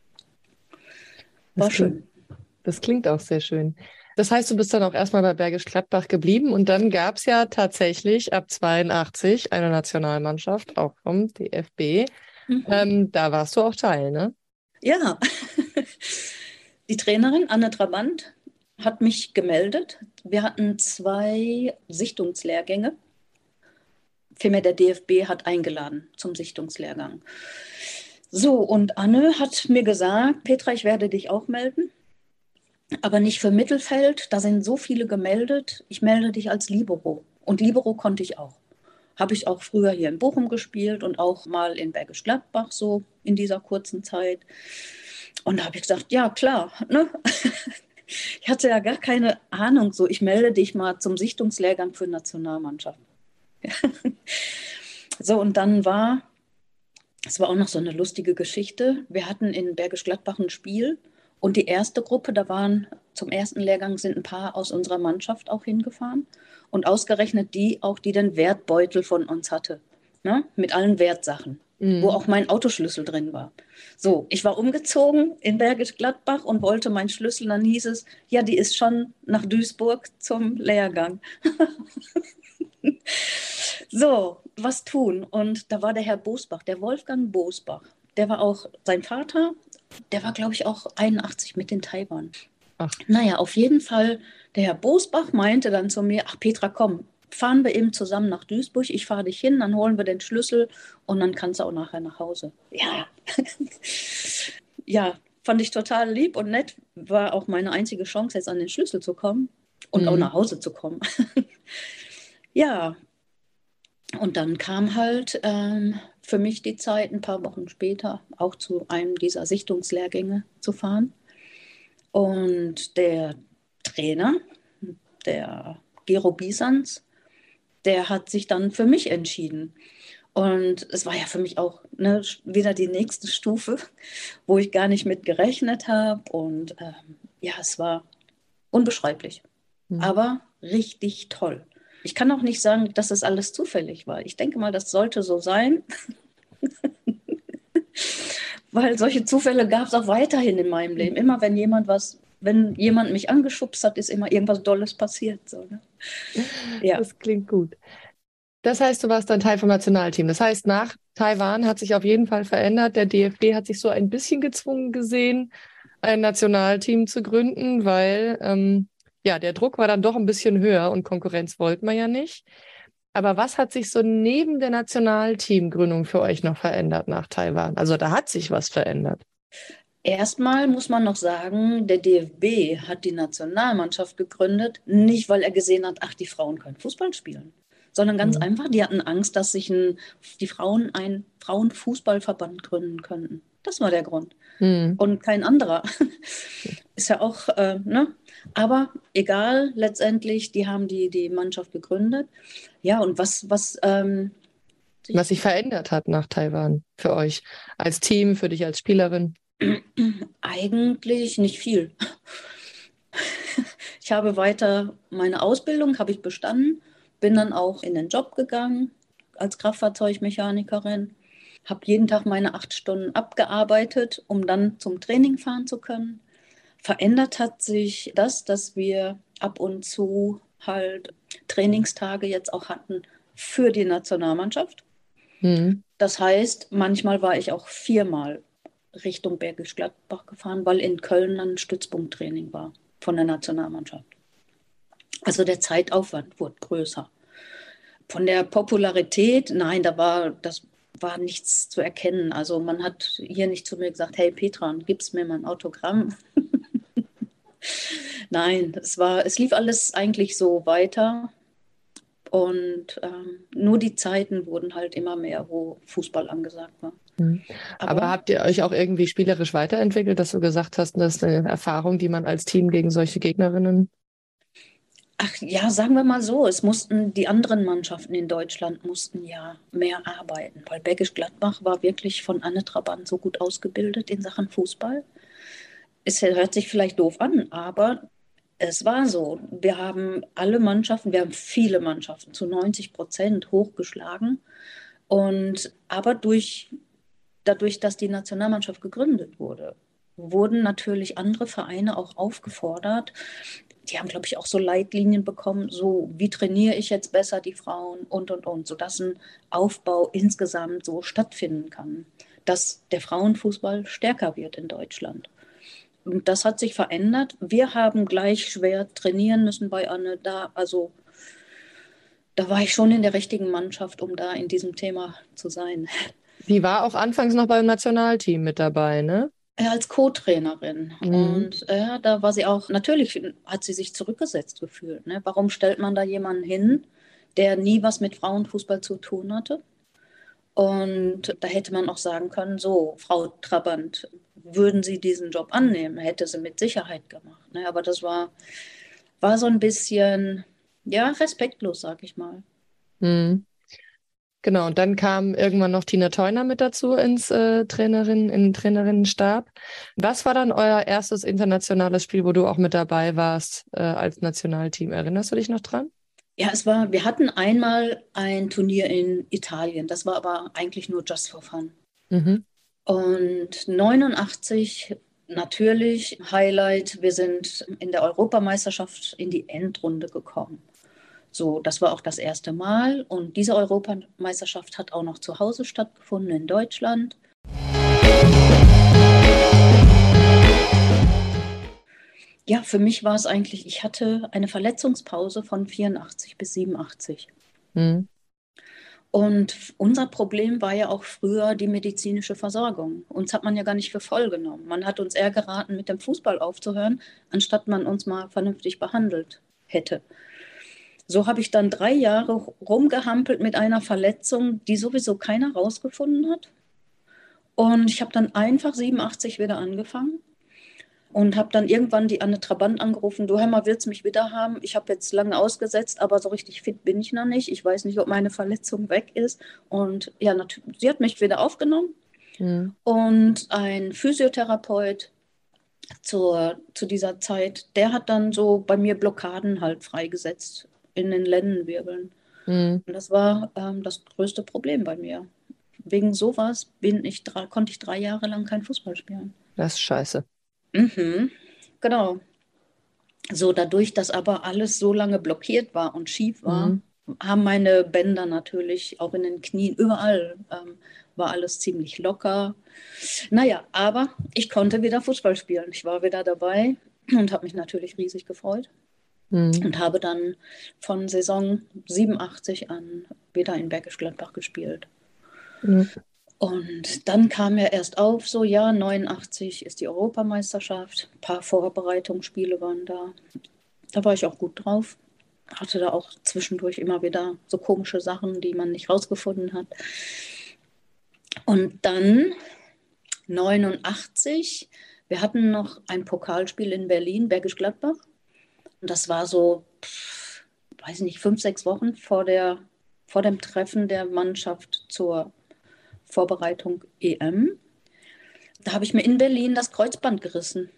Das War klingt, schön. das klingt auch sehr schön. Das heißt, du bist dann auch erstmal bei Bergisch Gladbach geblieben und dann gab es ja tatsächlich ab 82 eine Nationalmannschaft, auch vom DFB. Mhm. Da warst du auch Teil, ne? Ja, die Trainerin Anne Trabant hat mich gemeldet. Wir hatten 2 Sichtungslehrgänge. Vielmehr der DFB hat eingeladen zum Sichtungslehrgang. So, und Anne hat mir gesagt, Petra, ich werde dich auch melden, aber nicht für Mittelfeld. Da sind so viele gemeldet. Ich melde dich als Libero. Und Libero konnte ich auch. Habe ich auch früher hier in Bochum gespielt und auch mal in Bergisch Gladbach so in dieser kurzen Zeit. Und da habe ich gesagt, ja klar, ne? Ich hatte ja gar keine Ahnung, so ich melde dich mal zum Sichtungslehrgang für Nationalmannschaft. So, und es war auch noch so eine lustige Geschichte. Wir hatten in Bergisch Gladbach ein Spiel und die erste Gruppe, zum ersten Lehrgang sind ein paar aus unserer Mannschaft auch hingefahren und ausgerechnet die auch, die den Wertbeutel von uns hatte, ne? Mit allen Wertsachen, wo Mhm. auch mein Autoschlüssel drin war. So, ich war umgezogen in Bergisch Gladbach und wollte meinen Schlüssel, dann hieß es, ja, die ist schon nach Duisburg zum Lehrgang. So, was tun? Und da war der Herr Bosbach, der Wolfgang Bosbach. Der war auch sein Vater, der war, glaube ich, auch 81 mit in Taiwan. Ach, Naja, auf jeden Fall, der Herr Bosbach meinte dann zu mir, ach Petra, komm, fahren wir eben zusammen nach Duisburg, ich fahre dich hin, dann holen wir den Schlüssel und dann kannst du auch nachher nach Hause. Ja, ja, fand ich total lieb und nett, war auch meine einzige Chance, jetzt an den Schlüssel zu kommen und auch mhm. nach Hause zu kommen. Ja, und dann kam halt für mich die Zeit, ein paar Wochen später auch zu einem dieser Sichtungslehrgänge zu fahren. Und der Trainer, der Gero Bisans, der hat sich dann für mich entschieden. Und es war ja für mich auch, ne, wieder die nächste Stufe, wo ich gar nicht mit gerechnet habe. Und ja, es war unbeschreiblich, Mhm. aber richtig toll. Ich kann auch nicht sagen, dass es alles zufällig war. Ich denke mal, das sollte so sein, weil solche Zufälle gab es auch weiterhin in meinem Leben. Immer wenn jemand was wenn jemand mich angeschubst hat, ist immer irgendwas Dolles passiert. So, ne? Ja. Das klingt gut. Das heißt, du warst dann Teil vom Nationalteam. Das heißt, nach Taiwan hat sich auf jeden Fall verändert. Der DFB hat sich so ein bisschen gezwungen gesehen, ein Nationalteam zu gründen, weil ja, der Druck war dann doch ein bisschen höher und Konkurrenz wollten wir ja nicht. Aber was hat sich so neben der Nationalteamgründung für euch noch verändert nach Taiwan? Also da hat sich was verändert. Erstmal muss man noch sagen, der DFB hat die Nationalmannschaft gegründet, nicht weil er gesehen hat, ach, die Frauen können Fußball spielen, sondern ganz Hm. einfach, die hatten Angst, dass sich die Frauen einen Frauenfußballverband gründen könnten. Das war der Grund. Hm. Und kein anderer. Ist ja auch, ne? Aber egal, letztendlich, die haben die Mannschaft gegründet. Ja, und Was sich verändert hat nach Taiwan für euch als Team, für dich als Spielerin. eigentlich nicht viel. Ich habe weiter meine Ausbildung, habe ich bestanden, bin dann auch in den Job gegangen als Kraftfahrzeugmechanikerin, habe jeden Tag meine 8 Stunden abgearbeitet, um dann zum Training fahren zu können. Verändert hat sich das, dass wir ab und zu halt Trainingstage jetzt auch hatten für die Nationalmannschaft. Hm. Das heißt, manchmal war ich auch 4-mal Richtung Bergisch Gladbach gefahren, weil in Köln dann ein Stützpunkttraining war von der Nationalmannschaft. Also der Zeitaufwand wurde größer. Von der Popularität, nein, das war nichts zu erkennen. Also man hat hier nicht zu mir gesagt, hey Petra, gib's mir mal ein Autogramm. Nein, es lief alles eigentlich so weiter. Und nur die Zeiten wurden halt immer mehr, wo Fußball angesagt war. Hm. Aber Aber habt ihr euch auch irgendwie spielerisch weiterentwickelt, dass du gesagt hast, das ist eine Erfahrung, die man als Team gegen solche Gegnerinnen? ach ja, sagen wir mal so, die anderen Mannschaften in Deutschland mussten ja mehr arbeiten, weil Bergisch Gladbach war wirklich von Anne Trabant so gut ausgebildet in Sachen Fußball. Es hört sich vielleicht doof an, aber es war so. Wir haben viele Mannschaften, zu 90% hochgeschlagen. Und aber dadurch, dass die Nationalmannschaft gegründet wurde, wurden natürlich andere Vereine auch aufgefordert. Die haben, glaube ich, auch so Leitlinien bekommen, so wie trainiere ich jetzt besser die Frauen und, sodass ein Aufbau insgesamt so stattfinden kann, dass der Frauenfußball stärker wird in Deutschland. Und das hat sich verändert. Wir haben gleich schwer trainieren müssen bei Anne. Da war ich schon in der richtigen Mannschaft, um da in diesem Thema zu sein. Die war auch anfangs noch beim Nationalteam mit dabei, ne? Ja, als Co-Trainerin. Mhm. Und da war sie auch, natürlich hat sie sich zurückgesetzt gefühlt. Ne? Warum stellt man da jemanden hin, der nie was mit Frauenfußball zu tun hatte? Und da hätte man auch sagen können, so, Frau Trabant, würden Sie diesen Job annehmen? Hätte sie mit Sicherheit gemacht. Ne? Aber war so ein bisschen, ja, respektlos, sag ich mal. Mhm. Genau, und dann kam irgendwann noch Tina Theuner mit dazu in den Trainerinnenstab. Was war dann euer erstes internationales Spiel, wo du auch mit dabei warst, als Nationalteam? Erinnerst du dich noch dran? Ja, wir hatten einmal ein Turnier in Italien, das war aber eigentlich nur just for fun. Mhm. Und 89 natürlich Highlight, wir sind in der Europameisterschaft in die Endrunde gekommen. So, das war auch das erste Mal und diese Europameisterschaft hat auch noch zu Hause stattgefunden in Deutschland. Ja, für mich war es eigentlich, ich hatte eine Verletzungspause von 84 bis 87. Mhm. Und unser Problem war ja auch früher die medizinische Versorgung. Uns hat man ja gar nicht für voll genommen. Man hat uns eher geraten, mit dem Fußball aufzuhören, anstatt man uns mal vernünftig behandelt hätte. So habe ich dann 3 Jahre rumgehampelt mit einer Verletzung, die sowieso keiner rausgefunden hat. Und ich habe dann einfach 87 wieder angefangen und habe dann irgendwann die Anne Trabant angerufen, du, hör mal, willst du mich wieder haben? Ich habe jetzt lange ausgesetzt, aber so richtig fit bin ich noch nicht. Ich weiß nicht, ob meine Verletzung weg ist. Und ja, sie hat mich wieder aufgenommen Mhm. und ein Physiotherapeut zu dieser Zeit, der hat dann so bei mir Blockaden halt freigesetzt in den Lendenwirbeln. Mhm. Und das war das größte Problem bei mir. Wegen sowas konnte ich 3 Jahre lang kein Fußball spielen. Das ist scheiße. Mhm, genau. So, dadurch, dass aber alles so lange blockiert war und schief war, Mhm. haben meine Bänder natürlich auch in den Knien, überall war alles ziemlich locker. Naja, aber ich konnte wieder Fußball spielen. Ich war wieder dabei und habe mich natürlich riesig gefreut Mhm. und habe dann von Saison 87 an wieder in Bergisch Gladbach gespielt. Mhm. Und dann kam ja erst auf, so ja, 89 ist die Europameisterschaft, ein paar Vorbereitungsspiele waren da. Da war ich auch gut drauf. Hatte da auch zwischendurch immer wieder so komische Sachen, die man nicht rausgefunden hat. Und dann 89, wir hatten noch ein Pokalspiel in Berlin, Bergisch Gladbach. Und das war so, weiß nicht, 5, 6 Wochen vor dem Treffen der Mannschaft zur Vorbereitung EM. Da habe ich mir in Berlin das Kreuzband gerissen.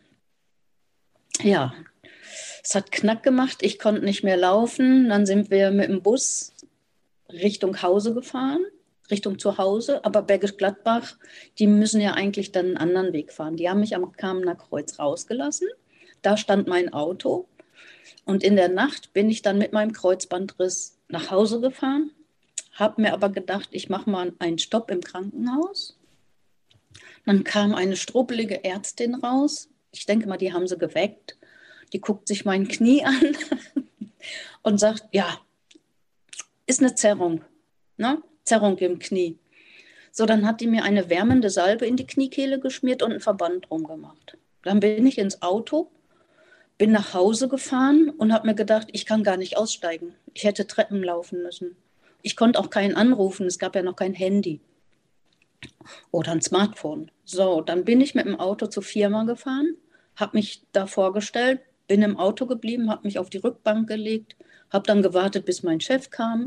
Ja, es hat Knack gemacht. Ich konnte nicht mehr laufen. Dann sind wir mit dem Bus Richtung Hause gefahren, Richtung zu Hause. Aber Bergisch Gladbach, die müssen ja eigentlich dann einen anderen Weg fahren. Die haben mich am Kamener Kreuz rausgelassen. Da stand mein Auto. Und in der Nacht bin ich dann mit meinem Kreuzbandriss nach Hause gefahren, habe mir aber gedacht, ich mache mal einen Stopp im Krankenhaus. Dann kam eine struppelige Ärztin raus. Ich denke mal, die haben sie geweckt. Die guckt sich mein Knie an und sagt, ja, ist eine Zerrung, ne? Zerrung im Knie. So, dann hat die mir eine wärmende Salbe in die Kniekehle geschmiert und einen Verband drum gemacht. Dann bin ich ins Auto, bin nach Hause gefahren und habe mir gedacht, ich kann gar nicht aussteigen. Ich hätte Treppen laufen müssen. Ich konnte auch keinen anrufen, es gab ja noch kein Handy oder ein Smartphone. So, dann bin ich mit dem Auto zur Firma gefahren, habe mich da vorgestellt, bin im Auto geblieben, habe mich auf die Rückbank gelegt, habe dann gewartet, bis mein Chef kam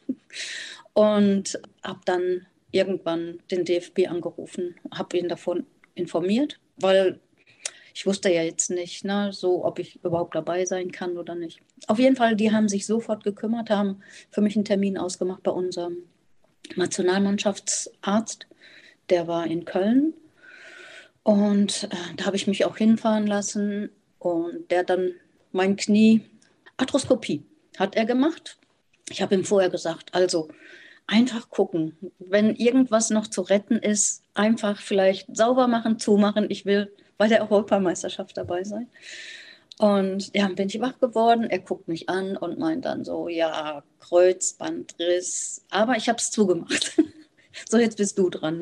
und habe dann irgendwann den DFB angerufen, habe ihn davon informiert, weil ich wusste ja jetzt nicht, ne, so, ob ich überhaupt dabei sein kann oder nicht. Auf jeden Fall, die haben sich sofort gekümmert, haben für mich einen Termin ausgemacht bei unserem Nationalmannschaftsarzt. Der war in Köln und da habe ich mich auch hinfahren lassen und der hat dann mein Knie, Arthroskopie hat er gemacht. Ich habe ihm vorher gesagt, also einfach gucken, wenn irgendwas noch zu retten ist, einfach vielleicht sauber machen, zumachen. Ich will bei der Europameisterschaft dabei sein. Und ja, bin ich wach geworden. Er guckt mich an und meint dann so, ja, Kreuzbandriss. Aber ich habe es zugemacht. So, jetzt bist du dran.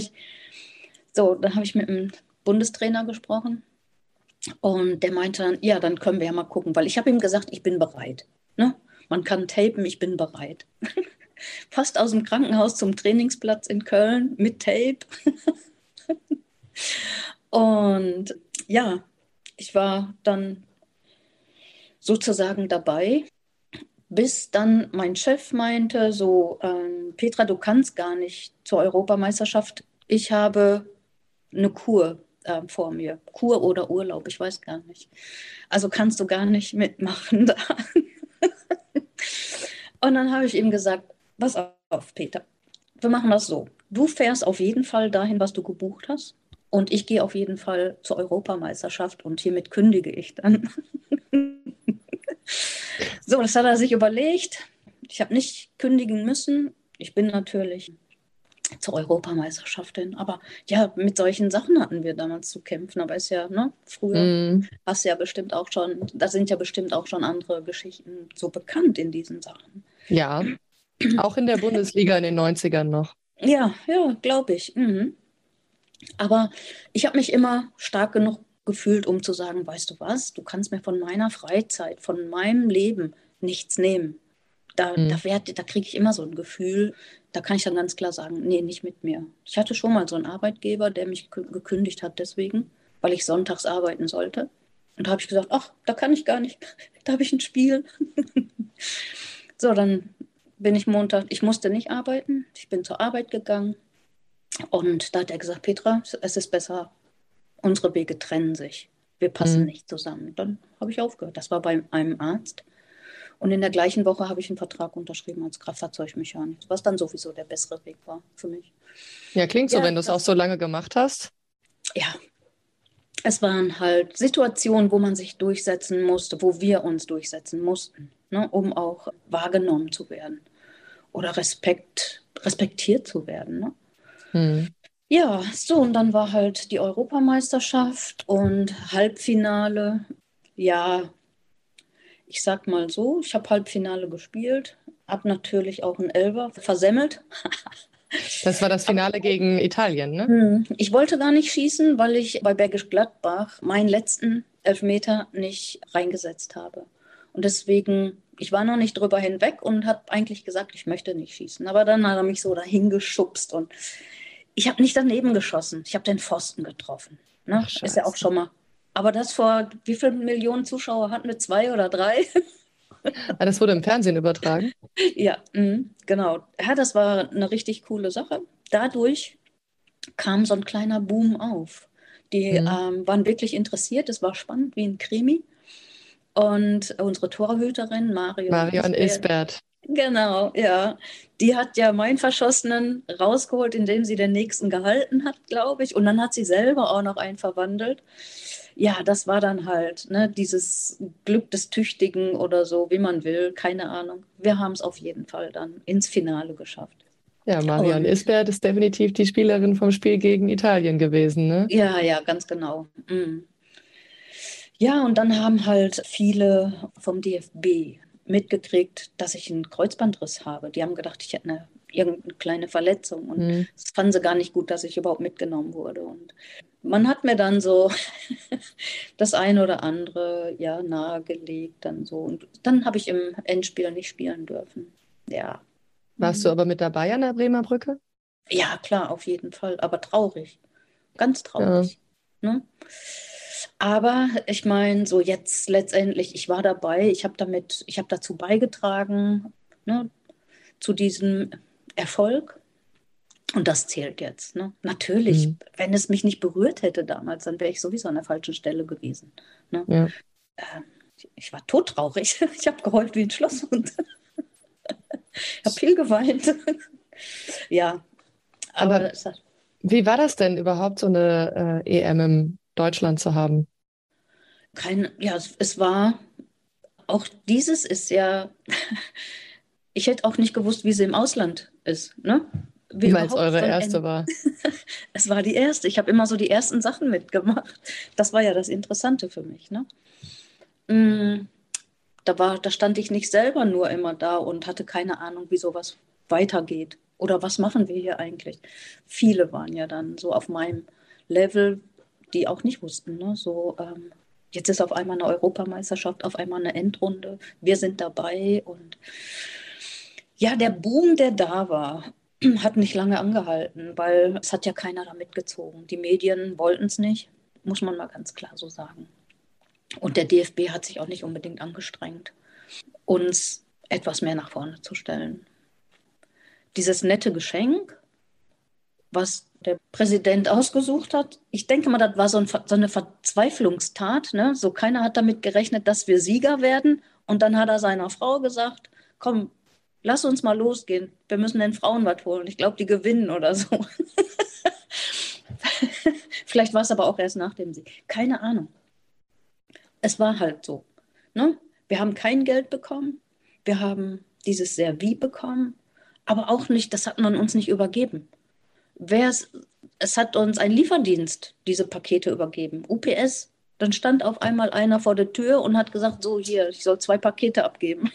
Dann habe ich mit dem Bundestrainer gesprochen und der meinte dann, ja, dann können wir ja mal gucken, weil ich habe ihm gesagt, ich bin bereit. Ne? Man kann tapen, ich bin bereit. Fast aus dem Krankenhaus zum Trainingsplatz in Köln mit Tape. Und ja, ich war dann sozusagen dabei, bis dann mein Chef meinte, so, Petra, du kannst gar nicht zur Europameisterschaft. Ich habe eine Kur vor mir. Kur oder Urlaub, ich weiß gar nicht. Also kannst du gar nicht mitmachen da. Und dann habe ich ihm gesagt, pass auf, Peter, wir machen das so. Du fährst auf jeden Fall dahin, was du gebucht hast. Und ich gehe auf jeden Fall zur Europameisterschaft und hiermit kündige ich dann. So, das hat er sich überlegt. Ich habe nicht kündigen müssen. Ich bin natürlich zur Europameisterschaft hin. Aber ja, mit solchen Sachen hatten wir damals zu kämpfen. Aber ist ja, ne, früher Mhm. hast du ja bestimmt auch schon, da sind ja bestimmt auch schon andere Geschichten so bekannt in diesen Sachen. Ja, auch in der Bundesliga in den 90ern noch. Ja, ja, glaube ich. Mhm. Aber ich habe mich immer stark genug gefühlt, um zu sagen, weißt du was, du kannst mir von meiner Freizeit, von meinem Leben nichts nehmen. Mhm. Da kriege ich immer so ein Gefühl, da kann ich dann ganz klar sagen, nee, nicht mit mir. Ich hatte schon mal so einen Arbeitgeber, der mich gekündigt hat deswegen, weil ich sonntags arbeiten sollte. Und da habe ich gesagt, ach, da kann ich gar nicht, da habe ich ein Spiel. So, dann bin ich Montag, ich musste nicht arbeiten, ich bin zur Arbeit gegangen und da hat er gesagt, Petra, es ist besser, unsere Wege trennen sich. Wir passen Mhm. nicht zusammen. Dann habe ich aufgehört. Das war bei einem Arzt. Und in der gleichen Woche habe ich einen Vertrag unterschrieben als Kraftfahrzeugmechaniker, was dann sowieso der bessere Weg war für mich. Ja, klingt so, Ja, wenn du es auch so lange gemacht hast. ja, Es waren halt Situationen, wo man sich durchsetzen musste, wo wir uns durchsetzen mussten, ne, um auch wahrgenommen zu werden oder respektiert zu werden. Ne? Hm. Ja, so, und dann war halt die Europameisterschaft und Halbfinale. Ja, ich sag mal so, ich habe Halbfinale gespielt, habe natürlich auch einen Elfer versemmelt. Das war das Finale gegen Italien, ne? Ich wollte gar nicht schießen, weil ich bei Bergisch Gladbach meinen letzten Elfmeter nicht reingesetzt habe. Und deswegen, ich war noch nicht drüber hinweg und habe eigentlich gesagt, ich möchte nicht schießen. Aber dann hat er mich so dahin geschubst und ich habe nicht daneben geschossen. Ich habe den Pfosten getroffen. Ne? Ach, Ist ja auch scheiße. schon mal. Aber das vor, wie viele Millionen Zuschauer hatten wir? 2 oder 3? Ah, das wurde im Fernsehen übertragen. Ja, genau. Ja, das war eine richtig coole Sache. Dadurch kam so ein kleiner Boom auf. Die Hm. waren wirklich interessiert. Es war spannend wie ein Krimi. Und unsere Torhüterin, Marion Marion Isbert, Isbert. genau, ja, die hat ja meinen Verschossenen rausgeholt, indem sie den nächsten gehalten hat, glaube ich. Und dann hat sie selber auch noch einen verwandelt. Ja, das war dann halt, ne, dieses Glück des Tüchtigen oder so, wie man will, keine Ahnung. Wir haben es auf jeden Fall dann ins Finale geschafft. Ja, Marion Und Isbert ist definitiv die Spielerin vom Spiel gegen Italien gewesen, ne? ja, ja, ganz genau. Ja, und dann haben halt viele vom DFB mitgekriegt, dass ich einen Kreuzbandriss habe. Die haben gedacht, ich hätte irgendeine kleine Verletzung. Und Hm. das fanden sie gar nicht gut, dass ich überhaupt mitgenommen wurde. Und man hat mir dann so das eine oder andere ja nahegelegt, dann so. Und dann habe ich im Endspiel nicht spielen dürfen. Ja. Warst du Mhm. aber mit dabei an der Bremer Brücke? Ja, klar, auf jeden Fall. Aber traurig. Ganz Ja. traurig. Ne? Aber ich meine, so jetzt letztendlich, ich war dabei, ich habe dazu beigetragen, ne, zu diesem Erfolg. Und das zählt jetzt. Ne? Natürlich, Hm. wenn es mich nicht berührt hätte damals, dann wäre ich sowieso an der falschen Stelle gewesen. Ne? Ja. Ich war todtraurig. Ich habe geheult wie ein Schlosshund. Ich habe viel geweint. Ja, Aber aber es hat wie war das denn überhaupt, so eine EM in Deutschland zu haben? ja, es war, auch dieses ist ja, ich hätte auch nicht gewusst, wie sie im Ausland ist. Ne? Wie Weil es überhaupt eure so erste war. es war die erste. Ich habe immer so die ersten Sachen mitgemacht. Das war ja das Interessante für mich. Ne? Mm, da stand ich nicht selber nur immer da und hatte keine Ahnung, wie sowas weitergeht. Oder was machen wir hier eigentlich? Viele waren ja dann so auf meinem Level, die auch nicht wussten. Ne? So, jetzt ist auf einmal eine Europameisterschaft, auf einmal eine Endrunde. Wir sind dabei und ja, der Boom, der da war, hat nicht lange angehalten, weil es hat ja keiner da mitgezogen. Die Medien wollten es nicht, muss man mal ganz klar so sagen. Und der DFB hat sich auch nicht unbedingt angestrengt, uns etwas mehr nach vorne zu stellen. Dieses nette Geschenk, was der Präsident ausgesucht hat, ich denke mal, das war so eine Verzweiflungstat. Ne? So keiner hat damit gerechnet, dass wir Sieger werden. Und dann hat er seiner Frau gesagt, komm, lass uns mal losgehen. Wir müssen den Frauen was holen. Ich glaube, die gewinnen oder so. Vielleicht war es aber auch erst nach dem Sieg. Keine Ahnung. Es war halt so. Ne? Wir haben kein Geld bekommen. Wir haben dieses Servie bekommen. Aber auch nicht, das hat man uns nicht übergeben. Es hat uns ein Lieferdienst diese Pakete übergeben. UPS. Dann stand auf einmal einer vor der Tür und hat gesagt, so hier, ich soll 2 Pakete abgeben.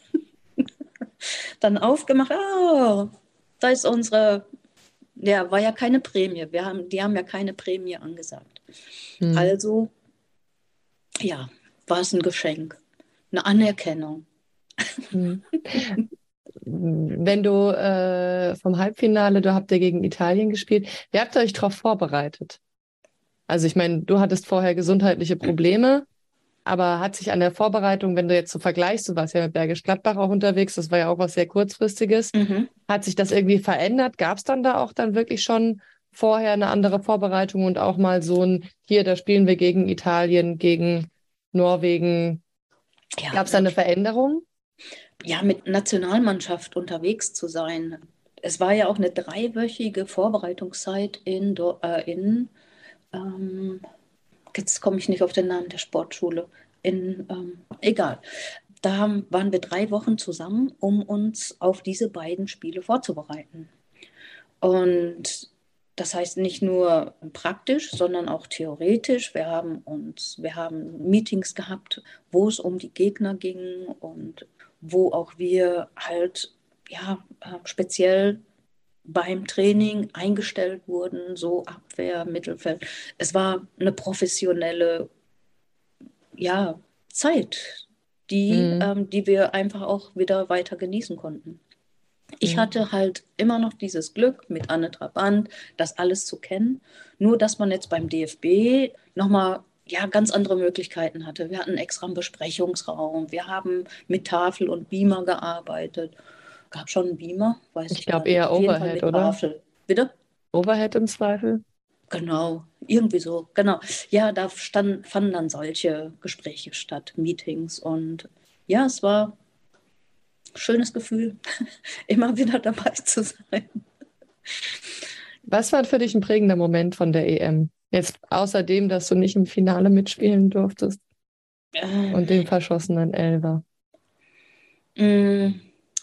Dann aufgemacht, oh, da ist unsere, ja, war ja keine Prämie. Die haben ja keine Prämie angesagt. Hm. Also, ja, war es ein Geschenk, eine Anerkennung. Hm. Wenn du vom Halbfinale, du habt ja gegen Italien gespielt, wie habt ihr euch darauf vorbereitet? Also ich meine, du hattest vorher gesundheitliche Probleme, aber hat sich an der Vorbereitung, wenn du jetzt so vergleichst, du warst ja mit Bergisch Gladbach auch unterwegs, das war ja auch was sehr Kurzfristiges, Mhm. hat sich das irgendwie verändert? Gab es dann da auch dann wirklich schon vorher eine andere Vorbereitung und auch mal so ein, hier, da spielen wir gegen Italien, gegen Norwegen. Ja, Gab es da eine Veränderung? ja, mit Nationalmannschaft unterwegs zu sein. Es war ja auch eine 3-wöchige Vorbereitungszeit in ähm, jetzt komme ich nicht auf den Namen der Sportschule, egal. Da waren wir 3 Wochen zusammen, um uns auf diese beiden Spiele vorzubereiten. Und das heißt nicht nur praktisch, sondern auch theoretisch. Wir haben Meetings gehabt, wo es um die Gegner ging und wo auch wir halt speziell beim Training eingestellt wurden, so Abwehr, Mittelfeld. Es war eine professionelle, Zeit, die wir einfach auch wieder weiter genießen konnten. Ich hatte halt immer noch dieses Glück mit Anne Trabant, das alles zu kennen. Nur, dass man jetzt beim DFB nochmal ganz andere Möglichkeiten hatte. Wir hatten extra einen Besprechungsraum. Wir haben mit Tafel und Beamer gearbeitet. Gab schon einen Beamer? Weiß Ich ich gar glaube nicht. eher Auf jeden Fall Overhead, mit oder? Tafel. Bitte? Overhead im Zweifel. Genau, irgendwie so, genau. Ja, da fanden dann solche Gespräche statt, Meetings. Und ja, es war ein schönes Gefühl, immer wieder dabei zu sein. Was war für dich ein prägender Moment von der EM? Jetzt außerdem, dass du nicht im Finale mitspielen durftest Ähm, und dem verschossenen Elfer. mh,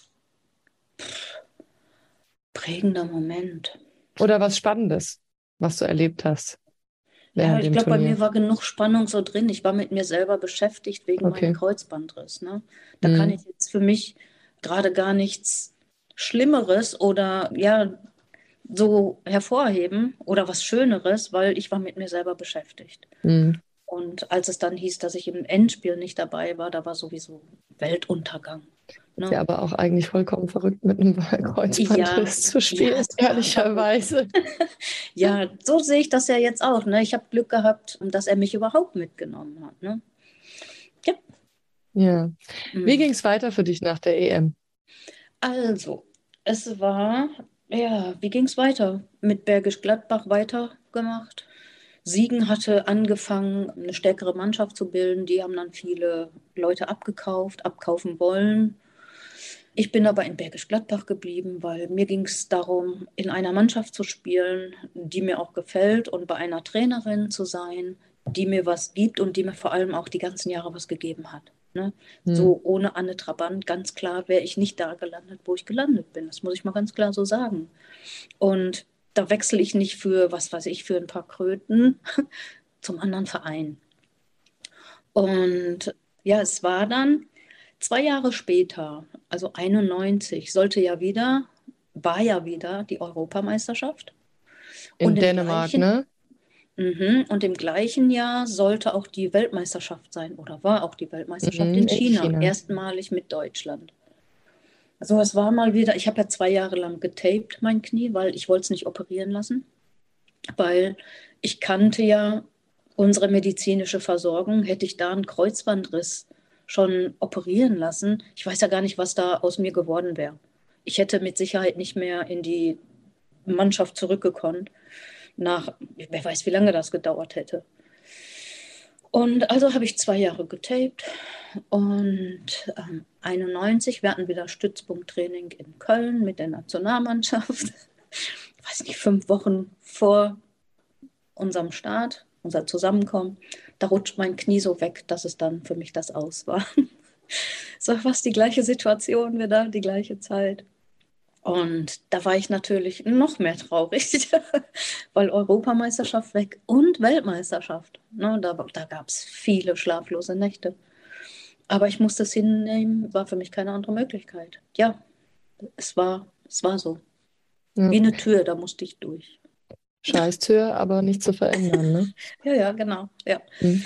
Prägender Moment. Oder was Spannendes, was du erlebt hast Ja, während ich dem glaube, bei Turnier. mir war genug Spannung so drin. Ich war mit mir selber beschäftigt wegen meinem Okay. Kreuzbandriss. Ne? Da kann Mhm. ich jetzt für mich gerade gar nichts Schlimmeres oder so hervorheben oder was Schöneres, weil ich war mit mir selber beschäftigt. Mhm. Und als es dann hieß, dass ich im Endspiel nicht dabei war, da war sowieso Weltuntergang. Ist ja Ne? aber auch eigentlich vollkommen verrückt, mit einem Ja, Kreuzbandriss zu ja, spielen, es war verrückt. ehrlicherweise. Ja, so sehe ich das ja jetzt auch. Ne? Ich habe Glück gehabt, dass er mich überhaupt mitgenommen hat. Ne? Ja. Ja. Wie Mhm. ging es weiter für dich nach der EM? Also, es war, wie ging es weiter? Mit Bergisch Gladbach weitergemacht. Siegen hatte angefangen, eine stärkere Mannschaft zu bilden. Die haben dann viele Leute abkaufen wollen. Ich bin aber in Bergisch Gladbach geblieben, weil mir ging es darum, in einer Mannschaft zu spielen, die mir auch gefällt und bei einer Trainerin zu sein, die mir was gibt und die mir vor allem auch die ganzen Jahre was gegeben hat. Ne? Hm. So ohne Anne Trabant, ganz klar, wäre ich nicht da gelandet, wo ich gelandet bin. Das muss ich mal ganz klar so sagen. Und da wechsle ich nicht für, was weiß ich, für ein paar Kröten zum anderen Verein. Und ja, es war dann 2 Jahre später, also 91, war ja wieder die Europameisterschaft. Und In Dänemark, ne? und im gleichen Jahr sollte auch die Weltmeisterschaft sein oder war auch die Weltmeisterschaft Mhm, in in China, China. erstmalig mit Deutschland. Also es war mal wieder, ich habe ja 2 Jahre lang getaped mein Knie, weil ich wollte es nicht operieren lassen, weil ich kannte ja unsere medizinische Versorgung. Hätte ich da einen Kreuzbandriss schon operieren lassen, ich weiß ja gar nicht, was da aus mir geworden wäre. Ich hätte mit Sicherheit nicht mehr in die Mannschaft zurückgekommen, wer weiß, wie lange das gedauert hätte. Und also habe ich 2 Jahre getaped und 91, wir hatten wieder Stützpunkttraining in Köln mit der Nationalmannschaft. Ich weiß nicht, 5 Wochen vor unserem Start, unser Zusammenkommen, da rutscht mein Knie so weg, dass es dann für mich das Aus war. So fast die gleiche Situation wieder, die gleiche Zeit. Und da war ich natürlich noch mehr traurig, weil Europameisterschaft weg und Weltmeisterschaft. Ne, da gab es viele schlaflose Nächte. Aber ich musste es hinnehmen, war für mich keine andere Möglichkeit. Ja, es war so. Ja. Wie eine Tür, da musste ich durch. Scheißtür, aber nicht zu verändern, ne? Ja, ja, genau. Ja. Mhm.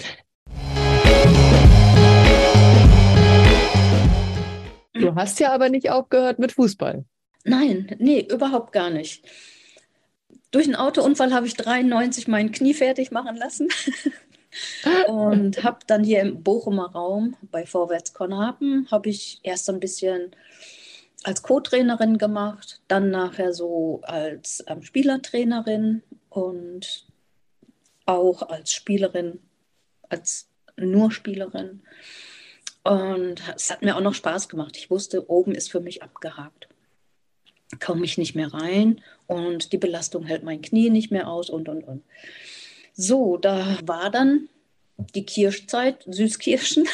Du hast ja aber nicht aufgehört mit Fußball. Nein, nee, überhaupt gar nicht. Durch einen Autounfall habe ich 93 mein Knie fertig machen lassen und habe dann hier im Bochumer Raum bei Vorwärts Konhapen, habe ich erst so ein bisschen als Co-Trainerin gemacht, dann nachher so als Spielertrainerin und auch als Spielerin, als nur Spielerin. Und es hat mir auch noch Spaß gemacht. Ich wusste, oben ist für mich abgehakt. Komme ich nicht mehr rein und die Belastung hält mein Knie nicht mehr aus und. So, da war dann die Kirschzeit, Süßkirschen.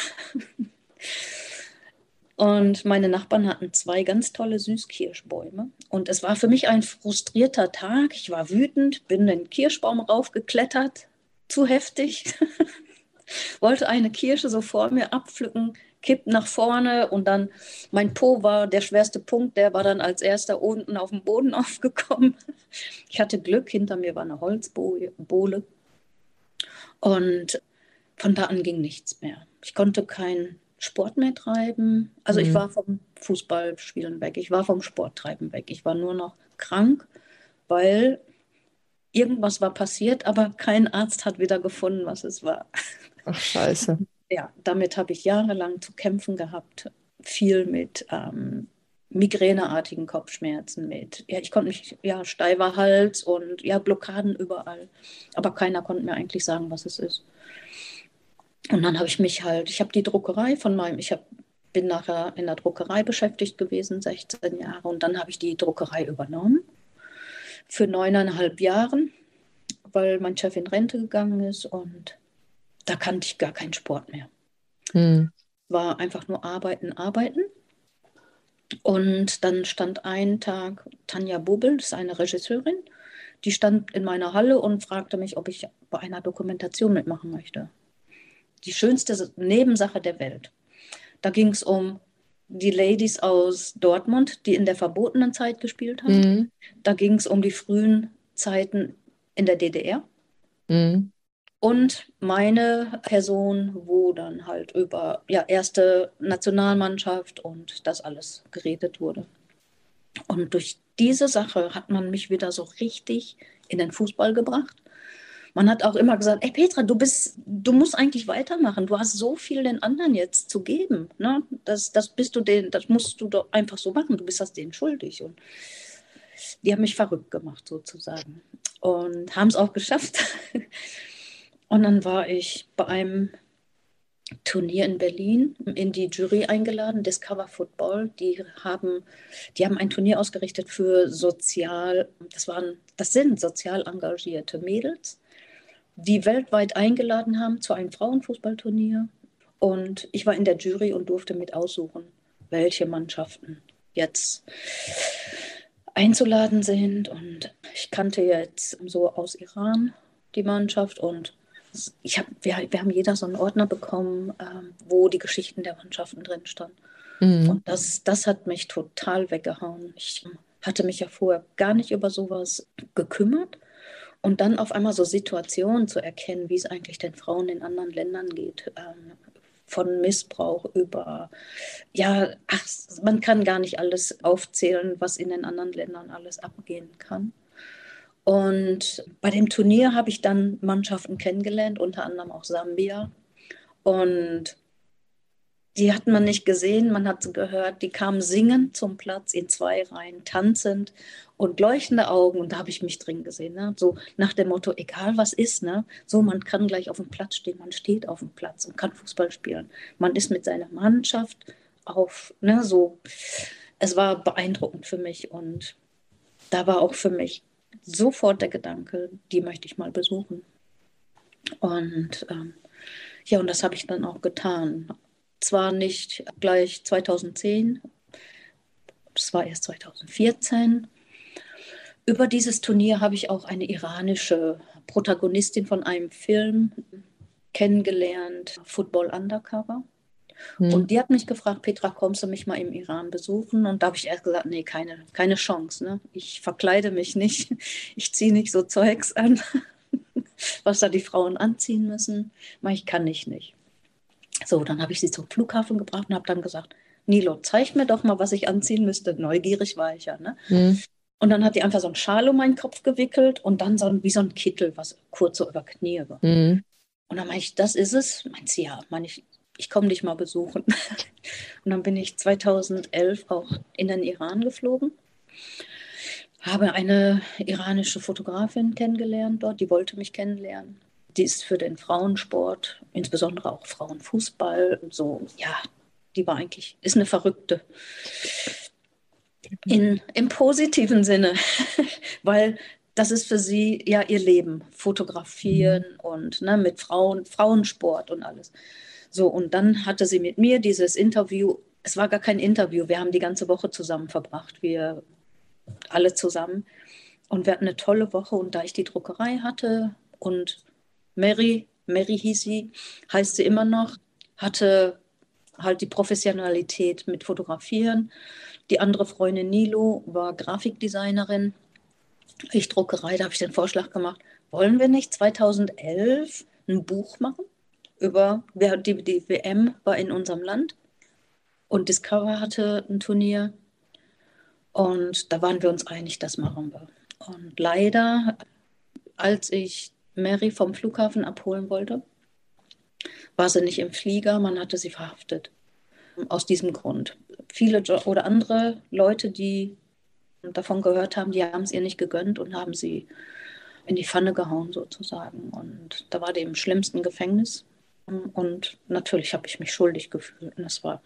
Und meine Nachbarn hatten 2 ganz tolle Süßkirschbäume. Und es war für mich ein frustrierter Tag. Ich war wütend, bin den Kirschbaum raufgeklettert, zu heftig, wollte eine Kirsche so vor mir abpflücken, kippt nach vorne und dann mein Po war der schwerste Punkt, der war dann als erster unten auf dem Boden aufgekommen. Ich hatte Glück, hinter mir war eine Holzbohle und von da an ging nichts mehr. Ich konnte keinen Sport mehr treiben. Also ich war vom Fußballspielen weg, ich war vom Sporttreiben weg. Ich war nur noch krank, weil irgendwas war passiert, aber kein Arzt hat wieder gefunden, was es war. Ach, scheiße. Ja, damit habe ich jahrelang zu kämpfen gehabt. Viel mit migräneartigen Kopfschmerzen, mit, ja, ich konnte nicht, ja, steifer Hals und ja, Blockaden überall. Aber keiner konnte mir eigentlich sagen, was es ist. Und dann habe ich mich halt, ich habe die Druckerei bin nachher in der Druckerei beschäftigt gewesen, 16 Jahre. Und dann habe ich die Druckerei übernommen für 9,5 Jahren, weil mein Chef in Rente gegangen ist und da kannte ich gar keinen Sport mehr. War einfach nur arbeiten, arbeiten. Und dann stand einen Tag Tanja Bubbel, das ist eine Regisseurin, die stand in meiner Halle und fragte mich, ob ich bei einer Dokumentation mitmachen möchte. Die schönste Nebensache der Welt. Da ging es um die Ladies aus Dortmund, die in der verbotenen Zeit gespielt haben. Da ging es um die frühen Zeiten in der DDR. Und meine Person, wo dann halt über erste Nationalmannschaft und das alles geredet wurde. Und durch diese Sache hat man mich wieder so richtig in den Fußball gebracht. Man hat auch immer gesagt, ey Petra, du musst eigentlich weitermachen. Du hast so viel den anderen jetzt zu geben. Ne? Das musst du doch einfach so machen. Du bist das denen schuldig. Und die haben mich verrückt gemacht sozusagen. Und haben es auch geschafft. Und dann war ich bei einem Turnier in Berlin in die Jury eingeladen, Discover Football. Die haben ein Turnier ausgerichtet für das sind sozial engagierte Mädels, die weltweit eingeladen haben zu einem Frauenfußballturnier. Und ich war in der Jury und durfte mit aussuchen, welche Mannschaften jetzt einzuladen sind. Und ich kannte jetzt so aus Iran die Mannschaft und wir haben jeder so einen Ordner bekommen, wo die Geschichten der Mannschaften drin standen. Und das hat mich total weggehauen. Ich hatte mich ja vorher gar nicht über sowas gekümmert. Und dann auf einmal so Situationen zu erkennen, wie es eigentlich den Frauen in anderen Ländern geht, von Missbrauch über, man kann gar nicht alles aufzählen, was in den anderen Ländern alles abgehen kann. Und bei dem Turnier habe ich dann Mannschaften kennengelernt, unter anderem auch Sambia. Und die hat man nicht gesehen, man hat sie gehört, die kamen singend zum Platz in 2 Reihen, tanzend und leuchtende Augen. Und da habe ich mich drin gesehen. Ne? So nach dem Motto, egal was ist, ne? So man kann gleich auf dem Platz stehen, man steht auf dem Platz und kann Fußball spielen. Man ist mit seiner Mannschaft so. Es war beeindruckend für mich und da war auch für mich sofort der Gedanke, die möchte ich mal besuchen. Und und das habe ich dann auch getan. Zwar nicht gleich 2010, es war erst 2014. Über dieses Turnier habe ich auch eine iranische Protagonistin von einem Film kennengelernt, Football Undercover. Und die hat mich gefragt, Petra, kommst du mich mal im Iran besuchen? Und da habe ich erst gesagt, nee, keine Chance. Ne? Ich verkleide mich nicht, ich ziehe nicht so Zeugs an, was da die Frauen anziehen müssen. Ich kann nicht. So, dann habe ich sie zum Flughafen gebracht und habe dann gesagt, Nilo, zeig mir doch mal, was ich anziehen müsste. Neugierig war ich ja. Ne? Und dann hat die einfach so einen Schal um meinen Kopf gewickelt und dann wie so ein Kittel, was kurz so über Knie war. Und dann meine ich, das ist es? Meint sie, ja. Ich komme dich mal besuchen. Und dann bin ich 2011 auch in den Iran geflogen, habe eine iranische Fotografin kennengelernt dort, die wollte mich kennenlernen. Die ist für den Frauensport, insbesondere auch Frauenfußball, ist eine Verrückte. Im positiven Sinne, weil das ist für sie ja ihr Leben, fotografieren und ne, mit Frauen, Frauensport und alles. So, und dann hatte sie mit mir dieses Interview. Es war gar kein Interview, wir haben die ganze Woche zusammen verbracht, wir alle zusammen. Und wir hatten eine tolle Woche. Und da ich die Druckerei hatte und Mary hieß sie, heißt sie immer noch, hatte halt die Professionalität mit Fotografieren. Die andere Freundin Nilo war Grafikdesignerin. Ich Druckerei, da habe ich den Vorschlag gemacht, wollen wir nicht 2011 ein Buch machen über, die WM war in unserem Land und Discover hatte ein Turnier und da waren wir uns einig, das machen wir. Und leider, als ich Mary vom Flughafen abholen wollte, war sie nicht im Flieger, man hatte sie verhaftet. Aus diesem Grund. Viele oder andere Leute, die davon gehört haben, die haben es ihr nicht gegönnt und haben sie in die Pfanne gehauen sozusagen. Und da war die im schlimmsten Gefängnis. Und natürlich habe ich mich schuldig gefühlt. Und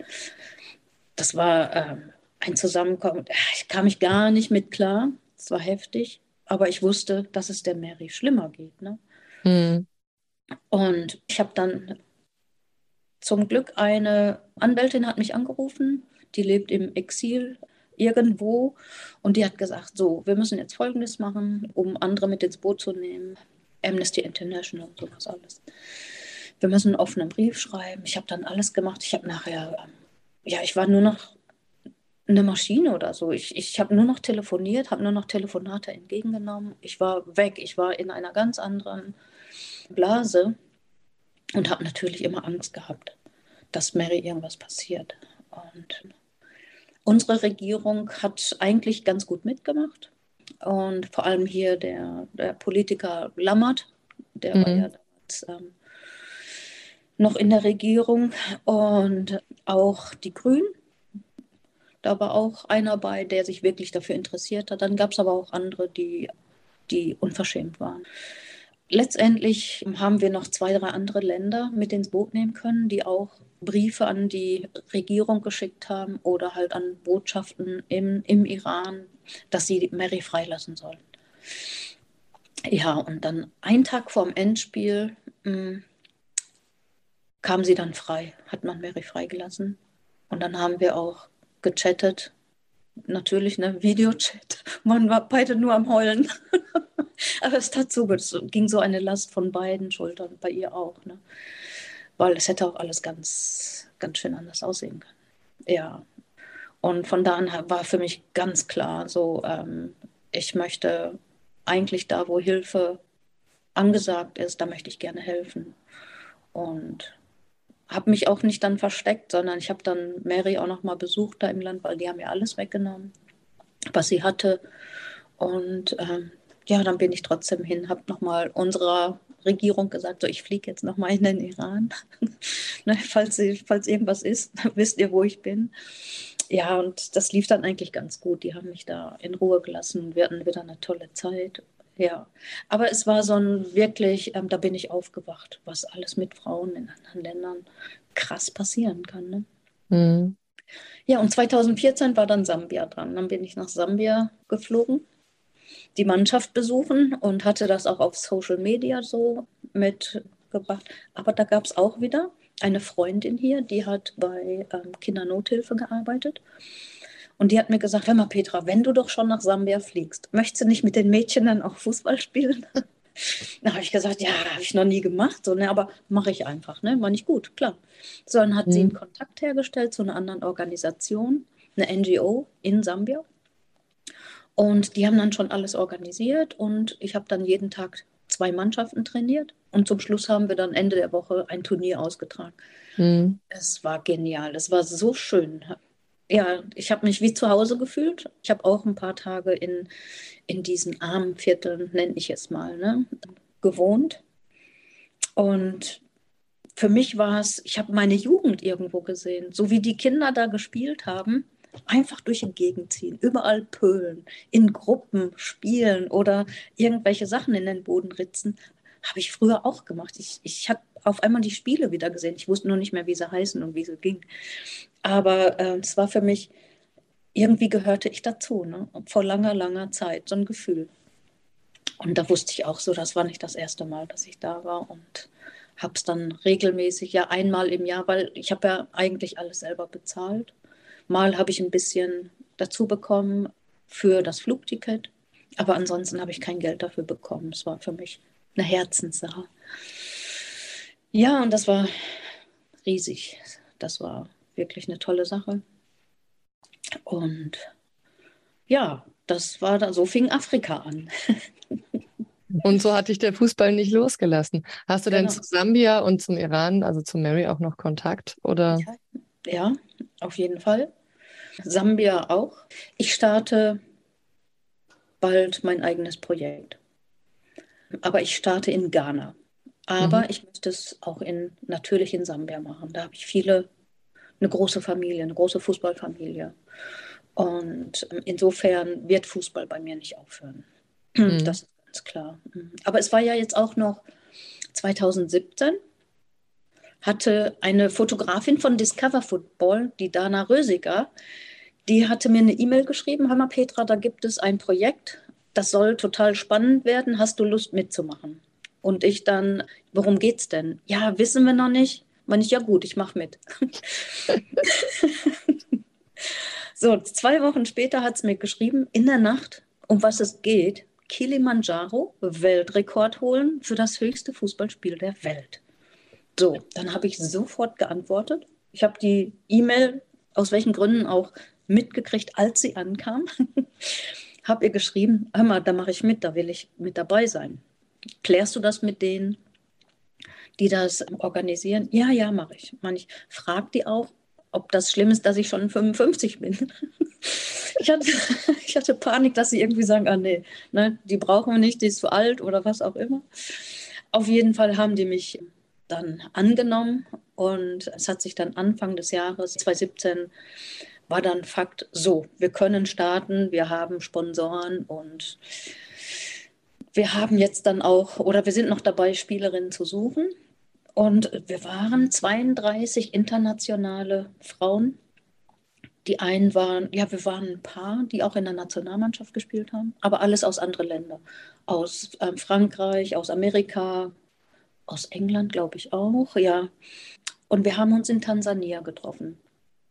das war ein Zusammenkommen. Ich kam mich gar nicht mit klar. Es war heftig. Aber ich wusste, dass es der Mary schlimmer geht. Ne? Mhm. Und ich habe dann zum Glück eine Anwältin hat mich angerufen, die lebt im Exil irgendwo und die hat gesagt, so, wir müssen jetzt Folgendes machen, um andere mit ins Boot zu nehmen. Amnesty International, sowas alles. Wir müssen einen offenen Brief schreiben. Ich habe dann alles gemacht. Ich habe nachher, ja, ich war nur noch eine Maschine oder so. Ich habe nur noch telefoniert, habe nur noch Telefonate entgegengenommen. Ich war weg. Ich war in einer ganz anderen Blase und habe natürlich immer Angst gehabt, dass Mary irgendwas passiert. Und unsere Regierung hat eigentlich ganz gut mitgemacht. Und vor allem hier der Politiker Lammert, der war ja Mhm. damals noch in der Regierung. Und auch die Grünen, da war auch einer bei, der sich wirklich dafür interessiert hat. Dann gab es aber auch andere, die unverschämt waren. Letztendlich haben wir noch 2, 3 andere Länder mit ins Boot nehmen können, die auch Briefe an die Regierung geschickt haben oder halt an Botschaften im Iran, dass sie Mary freilassen sollen. Ja, und dann einen Tag vorm Endspiel kam sie dann frei, hat man Mary freigelassen. Und dann haben wir auch gechattet, natürlich, ne, Videochat. Man war beide nur am Heulen. Aber es tat so gut. Es ging so eine Last von beiden Schultern, bei ihr auch. Ne? Weil es hätte auch alles ganz, ganz schön anders aussehen können. Ja. Und von da an war für mich ganz klar, so, ich möchte eigentlich da, wo Hilfe angesagt ist, da möchte ich gerne helfen. Und habe mich auch nicht dann versteckt, sondern ich habe dann Mary auch noch mal besucht da im Land, weil die haben ja alles weggenommen, was sie hatte. Und ja, dann bin ich trotzdem hin, habe nochmal unserer Regierung gesagt, so ich fliege jetzt nochmal in den Iran. Ne, falls irgendwas ist, wisst ihr, wo ich bin. Ja, und das lief dann eigentlich ganz gut. Die haben mich da in Ruhe gelassen. Wir hatten wieder eine tolle Zeit. Ja, aber es war so ein wirklich, da bin ich aufgewacht, was alles mit Frauen in anderen Ländern krass passieren kann. Ne? Mhm. Ja, und 2014 war dann Sambia dran. Dann bin ich nach Sambia geflogen, die Mannschaft besuchen und hatte das auch auf Social Media so mitgebracht. Aber da gab es auch wieder eine Freundin hier, die hat bei Kindernothilfe gearbeitet. Und die hat mir gesagt, hör mal Petra, wenn du doch schon nach Sambia fliegst, möchtest du nicht mit den Mädchen dann auch Fußball spielen? Da habe ich gesagt, ja, habe ich noch nie gemacht, so, ne, aber mache ich einfach, ne, war nicht gut, klar. So, dann hat sie einen Mhm. Kontakt hergestellt zu einer anderen Organisation, eine NGO in Sambia. Und die haben dann schon alles organisiert und ich habe dann jeden Tag 2 Mannschaften trainiert. Und zum Schluss haben wir dann Ende der Woche ein Turnier ausgetragen. Mhm. Es war genial, es war so schön. Ja, ich habe mich wie zu Hause gefühlt. Ich habe auch ein paar Tage in diesen armen Vierteln, nenne ich es mal, ne, gewohnt. Und für mich war es, ich habe meine Jugend irgendwo gesehen, so wie die Kinder da gespielt haben, einfach durch die Gegend ziehen, überall pölen, in Gruppen spielen oder irgendwelche Sachen in den Boden ritzen, habe ich früher auch gemacht. Ich habe auf einmal die Spiele wieder gesehen. Ich wusste nur nicht mehr, wie sie heißen und wie sie gingen. Aber es war für mich, irgendwie gehörte ich dazu, ne? Vor langer, langer Zeit, so ein Gefühl. Und da wusste ich auch so, das war nicht das erste Mal, dass ich da war und habe es dann regelmäßig, ja einmal im Jahr, weil ich habe ja eigentlich alles selber bezahlt. Mal habe ich ein bisschen dazu bekommen für das Flugticket, aber ansonsten habe ich kein Geld dafür bekommen. Es war für mich eine Herzenssache. Ja, und das war riesig. Das war wirklich eine tolle Sache. Und ja, das war dann, so fing Afrika an. Und so hat dich der Fußball nicht losgelassen. Hast du denn Genau. zu Sambia und zum Iran, also zu Mary, auch noch Kontakt? Oder? Ja, ja, auf jeden Fall. Sambia auch. Ich starte bald mein eigenes Projekt. Aber ich starte in Ghana. Mhm. Aber ich möchte es auch natürlich in Sambia machen. Da habe ich eine große Familie, eine große Fußballfamilie. Und insofern wird Fußball bei mir nicht aufhören. Mhm. Das ist ganz klar. Aber es war ja jetzt auch noch 2017, hatte eine Fotografin von Discover Football, die Dana Rösiger, die hatte mir eine E-Mail geschrieben: Hör mal, Petra, da gibt es ein Projekt, das soll total spannend werden. Hast du Lust mitzumachen? Und ich dann, worum geht's denn? Ja, wissen wir noch nicht. Meine ich, ja gut, ich mache mit. So, 2 Wochen später hat es mir geschrieben, in der Nacht, um was es geht: Kilimanjaro, Weltrekord holen für das höchste Fußballspiel der Welt. So, dann habe ich sofort geantwortet. Ich habe die E-Mail aus welchen Gründen auch mitgekriegt, als sie ankam. Habe ihr geschrieben: Hör mal, da mache ich mit, da will ich mit dabei sein. Klärst du das mit denen, die das organisieren? Ja, ja, mache ich. Ich frage die auch, ob das schlimm ist, dass ich schon 55 bin. Ich hatte, ich hatte Panik, dass sie irgendwie sagen, ah nee, ne, die brauchen wir nicht, die ist zu alt oder was auch immer. Auf jeden Fall haben die mich dann angenommen und es hat sich dann Anfang des Jahres 2017 war dann Fakt, so, wir können starten, wir haben Sponsoren und wir haben jetzt dann auch, oder wir sind noch dabei, Spielerinnen zu suchen. Und wir waren 32 internationale Frauen. Die einen waren, ja, wir waren ein paar, die auch in der Nationalmannschaft gespielt haben, aber alles aus anderen Ländern. Aus Frankreich, aus Amerika, aus England, glaube ich auch, ja. Und wir haben uns in Tansania getroffen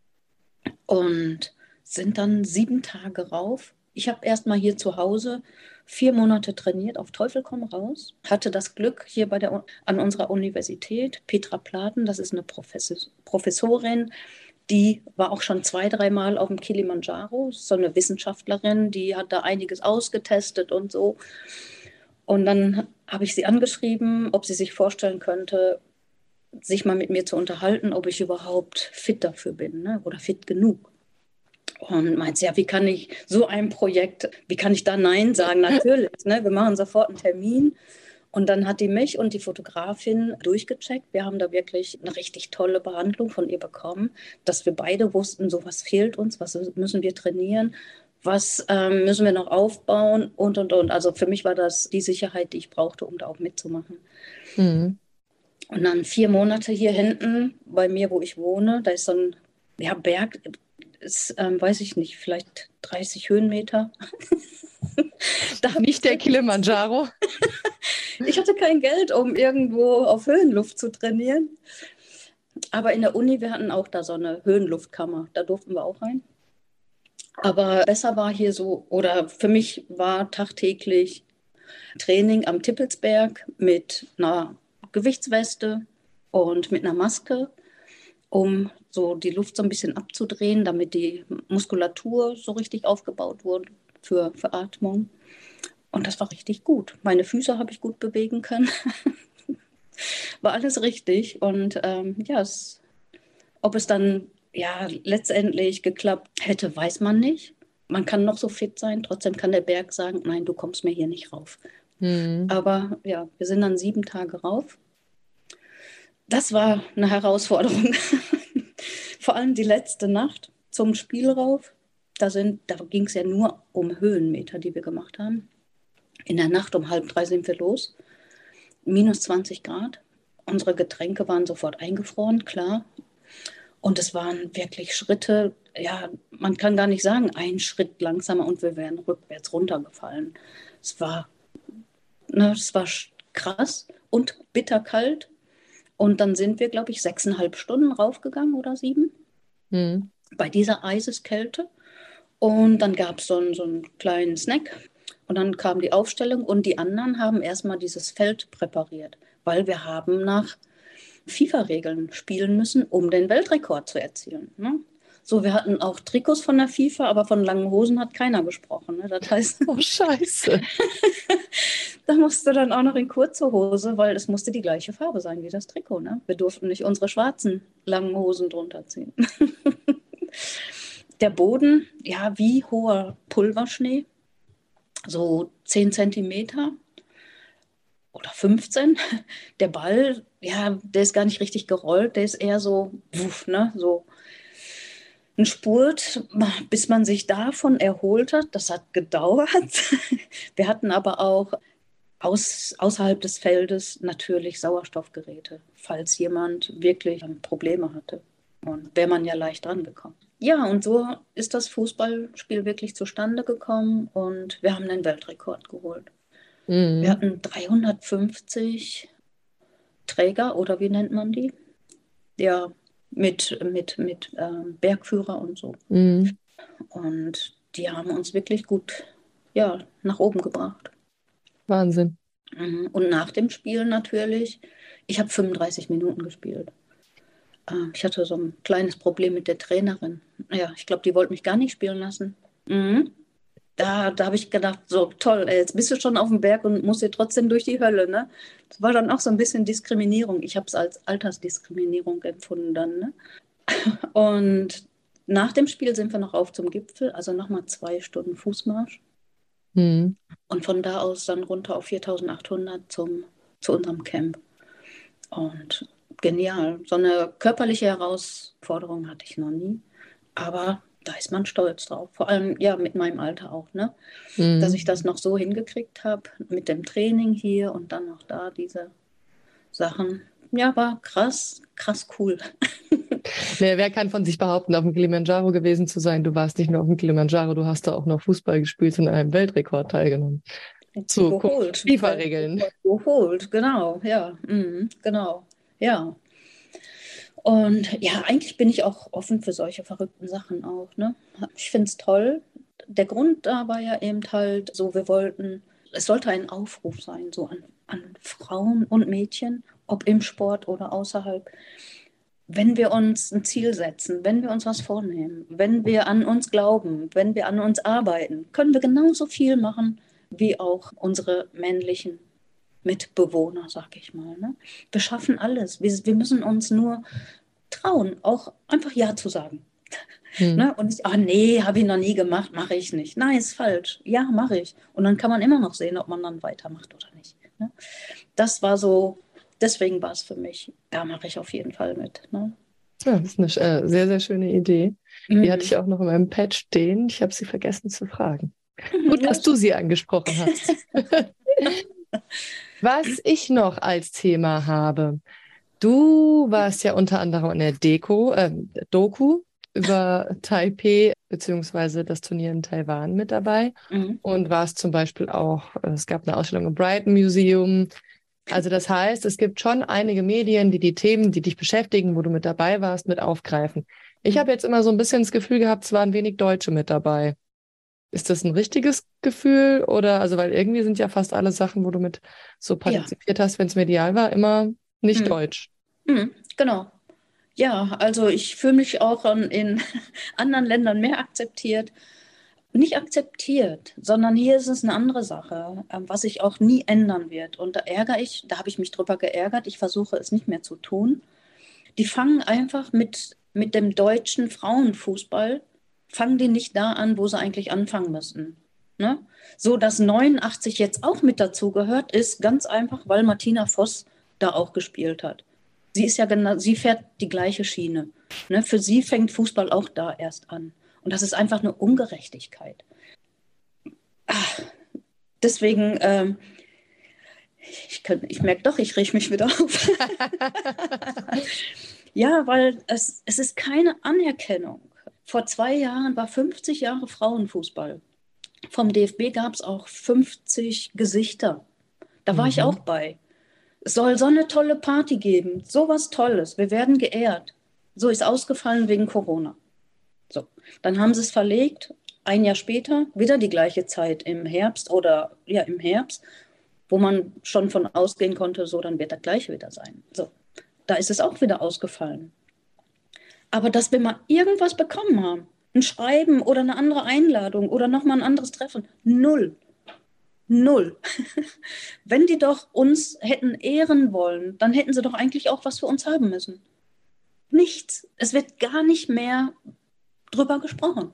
und sind dann 7 Tage rauf. Ich habe erst mal hier zu Hause 4 Monate trainiert, auf Teufel komm raus. Hatte das Glück hier an unserer Universität, Petra Platen, das ist eine Professorin, die war auch schon 2, 3 Mal auf dem Kilimanjaro, so eine Wissenschaftlerin, die hat da einiges ausgetestet und so. Und dann habe ich sie angeschrieben, ob sie sich vorstellen könnte, sich mal mit mir zu unterhalten, ob ich überhaupt fit dafür bin, ne? Oder fit genug. Und meint sie, ja, wie kann ich so ein Projekt, wie kann ich da Nein sagen? Natürlich, ne? Wir machen sofort einen Termin. Und dann hat die mich und die Fotografin durchgecheckt. Wir haben da wirklich eine richtig tolle Behandlung von ihr bekommen, dass wir beide wussten, so was fehlt uns, was müssen wir trainieren, was müssen wir noch aufbauen und. Also für mich war das die Sicherheit, die ich brauchte, um da auch mitzumachen. Mhm. Und dann 4 Monate hier hinten bei mir, wo ich wohne, da ist so ein, ja, Berg, ist, weiß ich nicht, vielleicht 30 Höhenmeter. Da habe ich Nicht der Kilimanjaro. Ich hatte kein Geld, um irgendwo auf Höhenluft zu trainieren. Aber in der Uni, wir hatten auch da so eine Höhenluftkammer. Da durften wir auch rein. Aber besser war hier so, oder für mich war tagtäglich Training am Tippelsberg mit einer Gewichtsweste und mit einer Maske, um so die Luft so ein bisschen abzudrehen, damit die Muskulatur so richtig aufgebaut wurde für Atmung. Und das war richtig gut. Meine Füße habe ich gut bewegen können. War alles richtig. Und ja, ob es dann ja letztendlich geklappt hätte, weiß man nicht. Man kann noch so fit sein, trotzdem kann der Berg sagen, nein, du kommst mir hier nicht rauf. Mhm. Aber ja, wir sind dann 7 Tage rauf. Das war eine Herausforderung. Vor allem die letzte Nacht zum Spiel rauf. Da ging es ja nur um Höhenmeter, die wir gemacht haben. In der Nacht um 2:30 sind wir los. Minus 20 Grad. Unsere Getränke waren sofort eingefroren, klar. Und es waren wirklich Schritte, ja, man kann gar nicht sagen, ein Schritt langsamer und wir wären rückwärts runtergefallen. Es war Ne, es war krass und bitterkalt. Und dann sind wir, glaube ich, 6,5 Stunden raufgegangen oder 7 Mhm. bei dieser Eiseskälte. Und dann gab es so einen kleinen Snack. Und dann kam die Aufstellung und die anderen haben erstmal dieses Feld präpariert, weil wir haben nach FIFA-Regeln spielen müssen, um den Weltrekord zu erzielen. Ne? So, wir hatten auch Trikots von der FIFA, aber von langen Hosen hat keiner gesprochen. Ne? Das heißt, Oh, scheiße. da musste dann auch noch in kurze Hose, weil es musste die gleiche Farbe sein wie das Trikot. Ne? Wir durften nicht unsere schwarzen langen Hosen drunter ziehen. Der Boden, ja, wie hoher Pulverschnee, so 10 Zentimeter oder 15. Der Ball, ja, der ist gar nicht richtig gerollt, der ist eher so, wuff, ne, so ein Spurt, bis man sich davon erholt hat. Das hat gedauert. Wir hatten aber auch außerhalb des Feldes natürlich Sauerstoffgeräte, falls jemand wirklich Probleme hatte. Und wäre man ja leicht rangekommen. Ja, und so ist das Fußballspiel wirklich zustande gekommen und wir haben den Weltrekord geholt. Wir Mhm. hatten 350 Träger oder wie nennt man die? Ja, mit Bergführer und so. Mhm. Und die haben uns wirklich gut, ja, nach oben gebracht. Wahnsinn. Und nach dem Spiel natürlich, ich habe 35 Minuten gespielt. Ich hatte so ein kleines Problem mit der Trainerin. Ja, ich glaube, die wollte mich gar nicht spielen lassen. Mhm. Da habe ich gedacht, so toll, ey, jetzt bist du schon auf dem Berg und musst dir trotzdem durch die Hölle. Ne? Das war dann auch so ein bisschen Diskriminierung. Ich habe es als Altersdiskriminierung empfunden dann. Ne? Und nach dem Spiel sind wir noch auf zum Gipfel, also nochmal 2 Stunden Fußmarsch. Mhm. Und von da aus dann runter auf 4.800 zu unserem Camp. Und genial. So eine körperliche Herausforderung hatte ich noch nie. Aber da ist man stolz drauf. Vor allem ja mit meinem Alter auch, ne? Dass ich das Mhm. noch so hingekriegt habe mit dem Training hier und dann noch da diese Sachen. Ja, war krass, krass cool. Nee, wer kann von sich behaupten, auf dem Kilimanjaro gewesen zu sein? Du warst nicht nur auf dem Kilimanjaro, du hast da auch noch Fußball gespielt und an einem Weltrekord teilgenommen. Zu Geholt, FIFA-Regeln. Weltrekord geholt, genau, ja, genau, ja. Und ja, eigentlich bin ich auch offen für solche verrückten Sachen auch. Ne? Ich finde es toll. Der Grund da war ja eben halt so, wir wollten, es sollte ein Aufruf sein, so an Frauen und Mädchen, ob im Sport oder außerhalb. Wenn wir uns ein Ziel setzen, wenn wir uns was vornehmen, wenn wir an uns glauben, wenn wir an uns arbeiten, können wir genauso viel machen wie auch unsere männlichen Mitbewohner, sag ich mal. Ne? Wir schaffen alles. Wir müssen uns nur trauen, auch einfach Ja zu sagen. Mhm. Ne? Und nicht, ah nee, habe ich noch nie gemacht, mache ich nicht. Nein, ist falsch. Ja, mache ich. Und dann kann man immer noch sehen, ob man dann weitermacht oder nicht. Ne? Das war so, deswegen war es für mich, da mache ich auf jeden Fall mit. Ne? Ja, das ist eine sehr, sehr schöne Idee. Die hatte Mhm. ich auch noch in meinem Pad stehen. Ich habe sie vergessen zu fragen. Gut, Ja, dass du sie angesprochen hast. Was ich noch als Thema habe. Du warst ja unter anderem in der Doku über Taipei beziehungsweise das Turnier in Taiwan mit dabei mhm. und warst zum Beispiel auch, es gab eine Ausstellung im Brighton Museum. Also das heißt, es gibt schon einige Medien, die die Themen, die dich beschäftigen, wo du mit dabei warst, mit aufgreifen. Ich habe Mhm. jetzt immer so ein bisschen das Gefühl gehabt, es waren wenig Deutsche mit dabei. Ist das ein richtiges Gefühl oder, also weil irgendwie sind ja fast alle Sachen, wo du mit so Ja, partizipiert hast, wenn es medial war, immer nicht mhm. deutsch. Mhm. Genau. Ja, also ich fühle mich auch in anderen Ländern mehr akzeptiert. Nicht akzeptiert, sondern hier ist es eine andere Sache, was sich auch nie ändern wird. Und da habe ich mich drüber geärgert, ich versuche es nicht mehr zu tun. Die fangen einfach mit dem deutschen Frauenfußball, fangen die nicht da an, wo sie eigentlich anfangen müssen. Ne? So, dass 89 jetzt auch mit dazu gehört, ist ganz einfach, weil Martina Voss da auch gespielt hat. Sie ist ja genau, sie fährt die gleiche Schiene. Ne? Für sie fängt Fußball auch da erst an. Und das ist einfach eine Ungerechtigkeit. Deswegen, ich merke doch, ich rieche mich wieder auf. Ja, weil es ist keine Anerkennung. Vor 2 Jahren war 50 Jahre Frauenfußball. Vom DFB gab es auch 50 Gesichter. Da war ich auch Mhm. bei. Es soll so eine tolle Party geben, so was Tolles. Wir werden geehrt. So ist ausgefallen wegen Corona. So, dann haben sie es verlegt. Ein Jahr später, wieder die gleiche Zeit im Herbst oder ja im Herbst, wo man schon von ausgehen konnte, so dann wird das gleiche wieder sein. So, da ist es auch wieder ausgefallen. Aber dass wir mal irgendwas bekommen haben, ein Schreiben oder eine andere Einladung oder nochmal ein anderes Treffen, null. Null. Wenn die doch uns hätten ehren wollen, dann hätten sie doch eigentlich auch was für uns haben müssen. Nichts. Es wird gar nicht mehr drüber gesprochen.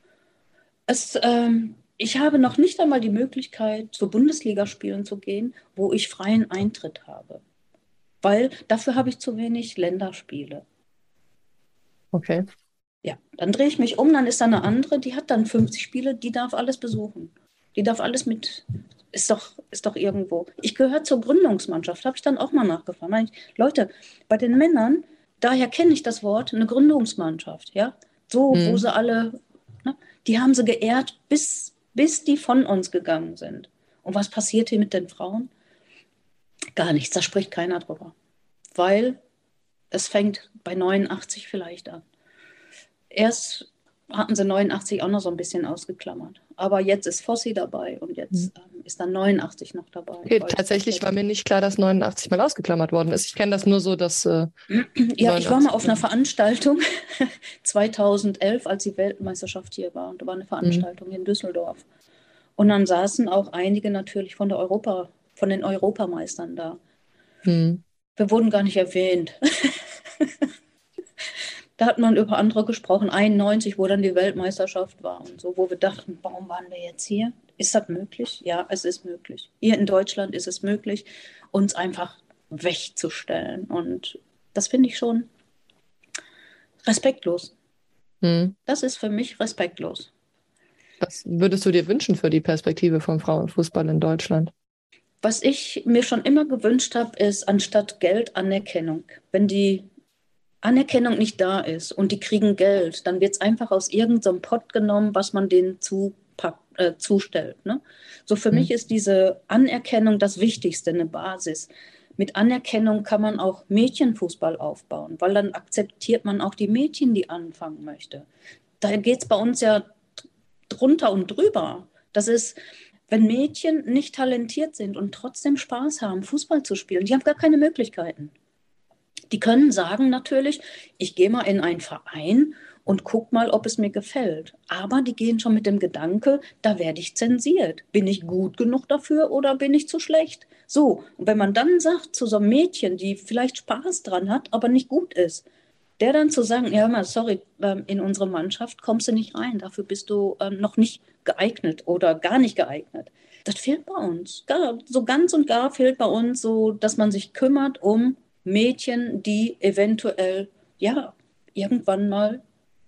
Ich habe noch nicht einmal die Möglichkeit, zu Bundesligaspielen zu gehen, wo ich freien Eintritt habe. Weil dafür habe ich zu wenig Länderspiele. Okay. Ja, dann drehe ich mich um, dann ist da eine andere, die hat dann 50 Spiele, die darf alles besuchen. Die darf alles mit, ist doch irgendwo. Ich gehöre zur Gründungsmannschaft, habe ich dann auch mal nachgefragt. Meine ich, Leute, bei den Männern, daher kenne ich das Wort, eine Gründungsmannschaft, ja. So, wo Mhm. sie alle, ne, die haben sie geehrt, bis die von uns gegangen sind. Und was passiert hier mit den Frauen? Gar nichts, da spricht keiner drüber. Weil es fängt bei 89 vielleicht an. Erst hatten sie 89 auch noch so ein bisschen ausgeklammert. Aber jetzt ist Fossi dabei und Mhm. jetzt ist dann 89 noch dabei. Okay, Weil es tatsächlich war tatsächlich. mir nicht klar, dass 89 mal ausgeklammert worden ist. Ich kenne das nur so, dass Ja, ich war mal 89 auf einer dann. Veranstaltung 2011, als die Weltmeisterschaft hier war. Und da war eine Mhm. Veranstaltung in Düsseldorf. Und dann saßen auch einige natürlich von den Europameistern da. Mhm. Wir wurden gar nicht erwähnt. Da hat man über andere gesprochen, 91, wo dann die Weltmeisterschaft war und so, wo wir dachten, warum waren wir jetzt hier? Ist das möglich? Ja, es ist möglich. Hier in Deutschland ist es möglich, uns einfach wegzustellen. Und das finde ich schon respektlos. Mhm. Das ist für mich respektlos. Was würdest du dir wünschen für die Perspektive vom Frauenfußball in Deutschland? Was ich mir schon immer gewünscht habe, ist anstatt Geld Anerkennung. Wenn die Anerkennung nicht da ist und die kriegen Geld, dann wird es einfach aus irgendeinem Pott genommen, was man denen zustellt. Ne? So für mich Mhm. ist diese Anerkennung das Wichtigste, eine Basis. Mit Anerkennung kann man auch Mädchenfußball aufbauen, weil dann akzeptiert man auch die Mädchen, die anfangen möchte. Da geht es bei uns ja drunter und drüber. Das ist, wenn Mädchen nicht talentiert sind und trotzdem Spaß haben, Fußball zu spielen, die haben gar keine Möglichkeiten. Die können sagen natürlich, ich gehe mal in einen Verein und guck mal, ob es mir gefällt. Aber die gehen schon mit dem Gedanke, da werde ich zensiert. Bin ich gut genug dafür oder bin ich zu schlecht? So, und wenn man dann sagt zu so einem Mädchen, die vielleicht Spaß dran hat, aber nicht gut ist, der dann zu sagen, ja, mal, sorry, in unsere Mannschaft kommst du nicht rein, dafür bist du noch nicht geeignet oder gar nicht geeignet. Das fehlt bei uns. So ganz und gar fehlt bei uns so, dass man sich kümmert um Mädchen, die eventuell, ja, irgendwann mal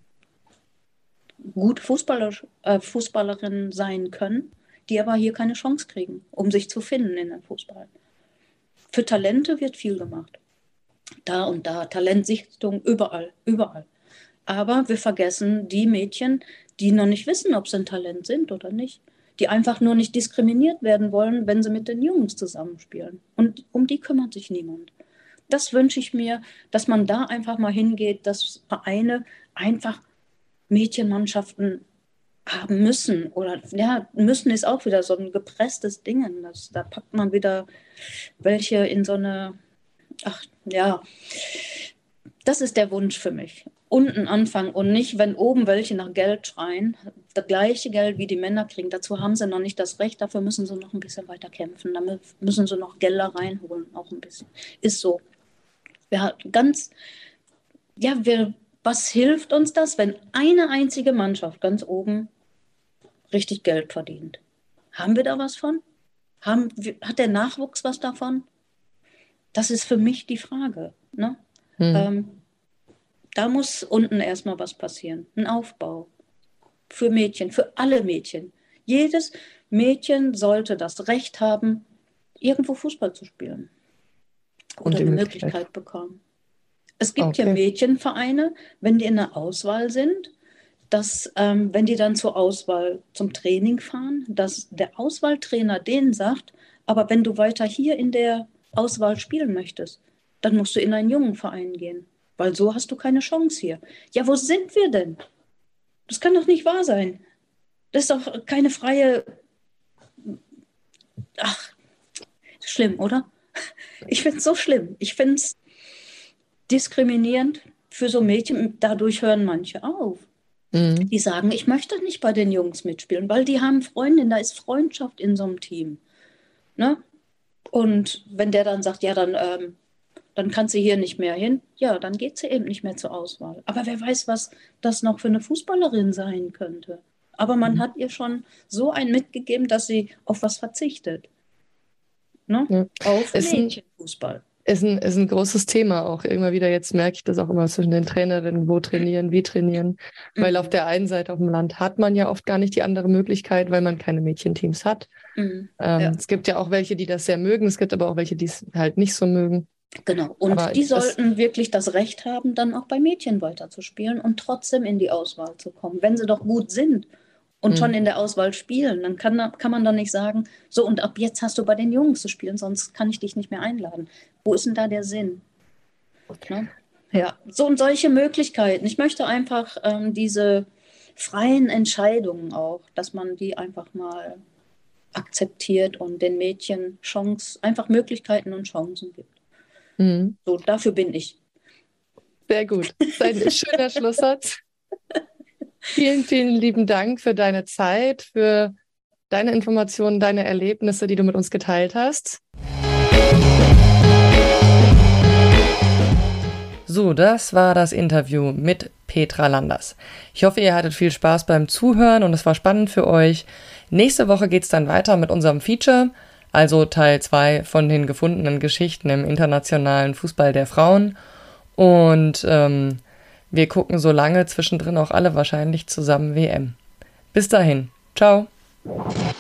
gut Fußballerinnen sein können, die aber hier keine Chance kriegen, um sich zu finden in dem Fußball. Für Talente wird viel gemacht. Da und da, Talentsichtung, überall, überall. Aber wir vergessen die Mädchen, die noch nicht wissen, ob sie ein Talent sind oder nicht. Die einfach nur nicht diskriminiert werden wollen, wenn sie mit den Jungs zusammenspielen. Und um die kümmert sich niemand. Das wünsche ich mir, dass man da einfach mal hingeht, dass Vereine einfach Mädchenmannschaften haben müssen. Oder ja, müssen ist auch wieder so ein gepresstes Ding. Da packt man wieder welche in so eine, ach ja, das ist der Wunsch für mich. Unten anfangen und nicht, wenn oben welche nach Geld schreien, das gleiche Geld wie die Männer kriegen. Dazu haben sie noch nicht das Recht, dafür müssen sie noch ein bisschen weiter kämpfen. Damit müssen sie noch Gelder reinholen, auch ein bisschen. Ist so. Ja, was hilft uns das, wenn eine einzige Mannschaft ganz oben richtig Geld verdient? Haben wir da was von? Hat der Nachwuchs was davon? Das ist für mich die Frage. Ne? Mhm. Ähm, Da muss unten erstmal was passieren. Ein Aufbau für Mädchen, für alle Mädchen. Jedes Mädchen sollte das Recht haben, irgendwo Fußball zu spielen Und oder die eine Möglichkeit. Möglichkeit bekommen. Es gibt ja Okay. Mädchenvereine, wenn die in der Auswahl sind, dass, wenn die dann zur Auswahl zum Training fahren, dass der Auswahltrainer denen sagt, Aber wenn du weiter hier in der Auswahl spielen möchtest, dann musst du in einen Jungenverein gehen, weil so hast du keine Chance hier. Ja, wo sind wir denn? Das kann doch nicht wahr sein. Das ist doch keine freie... Ach, schlimm, oder? Ich finde es so schlimm. Ich finde es diskriminierend für so Mädchen. Dadurch hören manche auf. Die sagen, ich möchte nicht bei den Jungs mitspielen, weil die haben Freundinnen, da ist Freundschaft in so einem Team. Ne? Und wenn der dann sagt, ja, dann kann sie hier nicht mehr hin, ja, dann geht sie eben nicht mehr zur Auswahl. Aber wer weiß, was das noch für eine Fußballerin sein könnte. Aber man hat ihr schon so einen mitgegeben, dass sie auf was verzichtet. Ne? Ja. Auf Mädchenfußball. Ist ein großes Thema auch. Immer wieder, jetzt merke ich das auch immer zwischen den Trainerinnen, wo trainieren, wie trainieren. Weil auf der einen Seite auf dem Land hat man ja oft gar nicht die andere Möglichkeit, weil man keine Mädchenteams hat. Es gibt ja auch welche, die das sehr mögen. Es gibt aber auch welche, die es halt nicht so mögen. Genau. Und die sollten wirklich das Recht haben, dann auch bei Mädchen weiterzuspielen und trotzdem in die Auswahl zu kommen. Wenn sie doch gut sind und schon in der Auswahl spielen, dann kann man doch nicht sagen, so und ab jetzt hast du bei den Jungs zu spielen, sonst kann ich dich nicht mehr einladen. Wo ist denn da der Sinn? Ne? Ja, so und solche Möglichkeiten. Ich möchte einfach diese freien Entscheidungen auch, dass man die einfach mal akzeptiert und den Mädchen einfach Möglichkeiten und Chancen gibt. So, dafür bin ich. Sehr gut. Das ist ein schöner Schlusssatz. Vielen, vielen lieben Dank für deine Zeit, für deine Informationen, deine Erlebnisse, die du mit uns geteilt hast. So, das war das Interview mit Petra Landers. Ich hoffe, ihr hattet viel Spaß beim Zuhören und es war spannend für euch. Nächste Woche geht es dann weiter mit unserem Feature, also Teil 2 von den gefundenen Geschichten im internationalen Fußball der Frauen. Und wir gucken so lange zwischendrin auch alle wahrscheinlich zusammen WM. Bis dahin. Ciao.